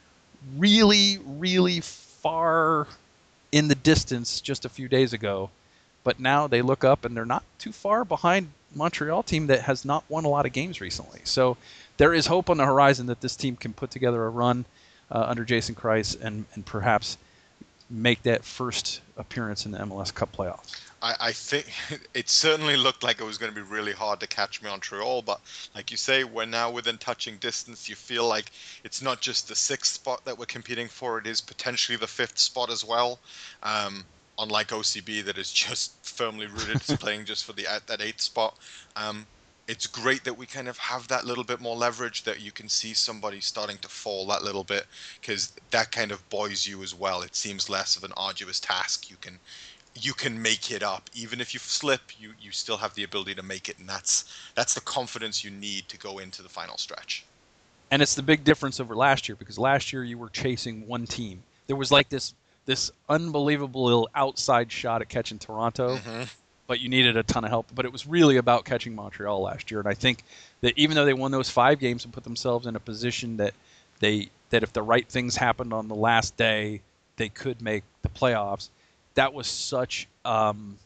really, really far in the distance just a few days ago. But now they look up and they're not too far behind Montreal team that has not won a lot of games recently. So there is hope on the horizon that this team can put together a run uh, under Jason Kreis and, and perhaps make that first appearance in the M L S Cup playoffs. I, I think it certainly looked like it was going to be really hard to catch Montreal, but like you say, we're now within touching distance. You feel like it's not just the sixth spot that we're competing for, it is potentially the fifth spot as well. Um, unlike O C B that is just firmly rooted to playing just for the that eighth spot. Um, it's great that we kind of have that little bit more leverage, that you can see somebody starting to fall that little bit, because that kind of buoys you as well. It seems less of an arduous task. You can you can make it up. Even if you slip, you, you still have the ability to make it, and that's that's the confidence you need to go into the final stretch. And it's the big difference over last year, because last year you were chasing one team. There was like this this unbelievable little outside shot at catching Toronto, mm-hmm. but you needed a ton of help. But it was really about catching Montreal last year, and I think that even though they won those five games and put themselves in a position that they that if the right things happened on the last day, they could make the playoffs. That was such um,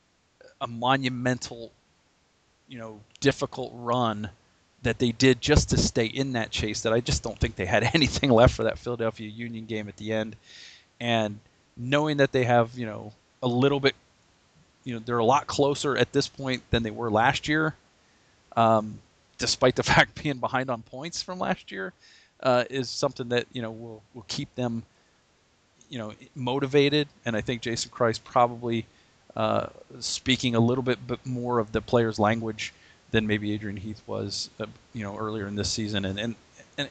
a monumental, you know, difficult run that they did just to stay in that chase, that I just don't think they had anything left for that Philadelphia Union game at the end. And knowing that they have, you know, a little bit, you know, they're a lot closer at this point than they were last year, um, despite the fact being behind on points from last year, uh, is something that, you know, will will keep them, you know, motivated. And I think Jason Kreis probably uh, speaking a little bit, bit more of the players' language than maybe Adrian Heath was, uh, you know, earlier in this season. And, and and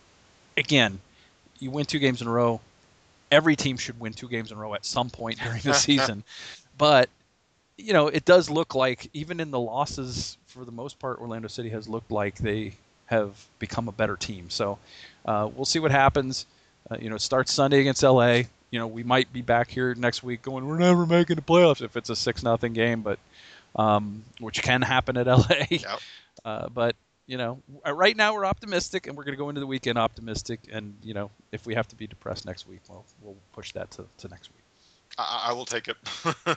again, you win two games in a row. Every team should win two games in a row at some point during the season. But, you know, it does look like, even in the losses, for the most part, Orlando City has looked like they have become a better team. So uh, we'll see what happens. Uh, you know, it starts Sunday against L A. You know, we might be back here next week going, we're never making the playoffs if it's a six nothing game, but um, which can happen at L A. Yep. Uh, but, you know, right now we're optimistic, and we're going to go into the weekend optimistic. And, you know, if we have to be depressed next week, well, we'll push that to, to next week. I, I will take it.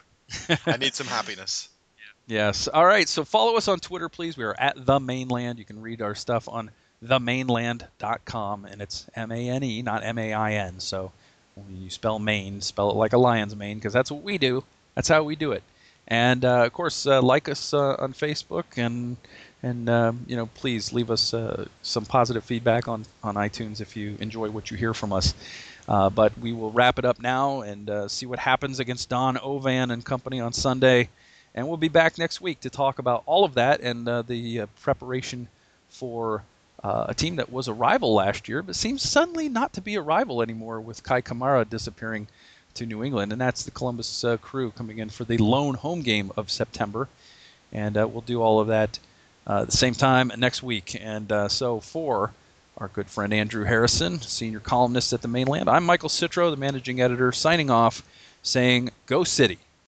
I need some happiness. Yes. All right. So follow us on Twitter, please. We are at The Mainland. You can read our stuff on the mainland dot com, and it's M A N E, not M A I N. So when you spell Maine, spell it like a lion's mane, because that's what we do. That's how we do it. And, uh, of course, uh, like us uh, on Facebook, and, and um, you know, please leave us uh, some positive feedback on, on iTunes if you enjoy what you hear from us. Uh, but we will wrap it up now and uh, see what happens against Don Ovan and company on Sunday. And we'll be back next week to talk about all of that and uh, the uh, preparation for uh, a team that was a rival last year, but seems suddenly not to be a rival anymore with Kai Kamara disappearing to New England. And that's the Columbus uh, Crew coming in for the lone home game of September. And uh, we'll do all of that uh, at the same time next week. And uh, so for our good friend Andrew Harrison, senior columnist at The Mainland, I'm Michael Citro, the managing editor, signing off, saying, Go City.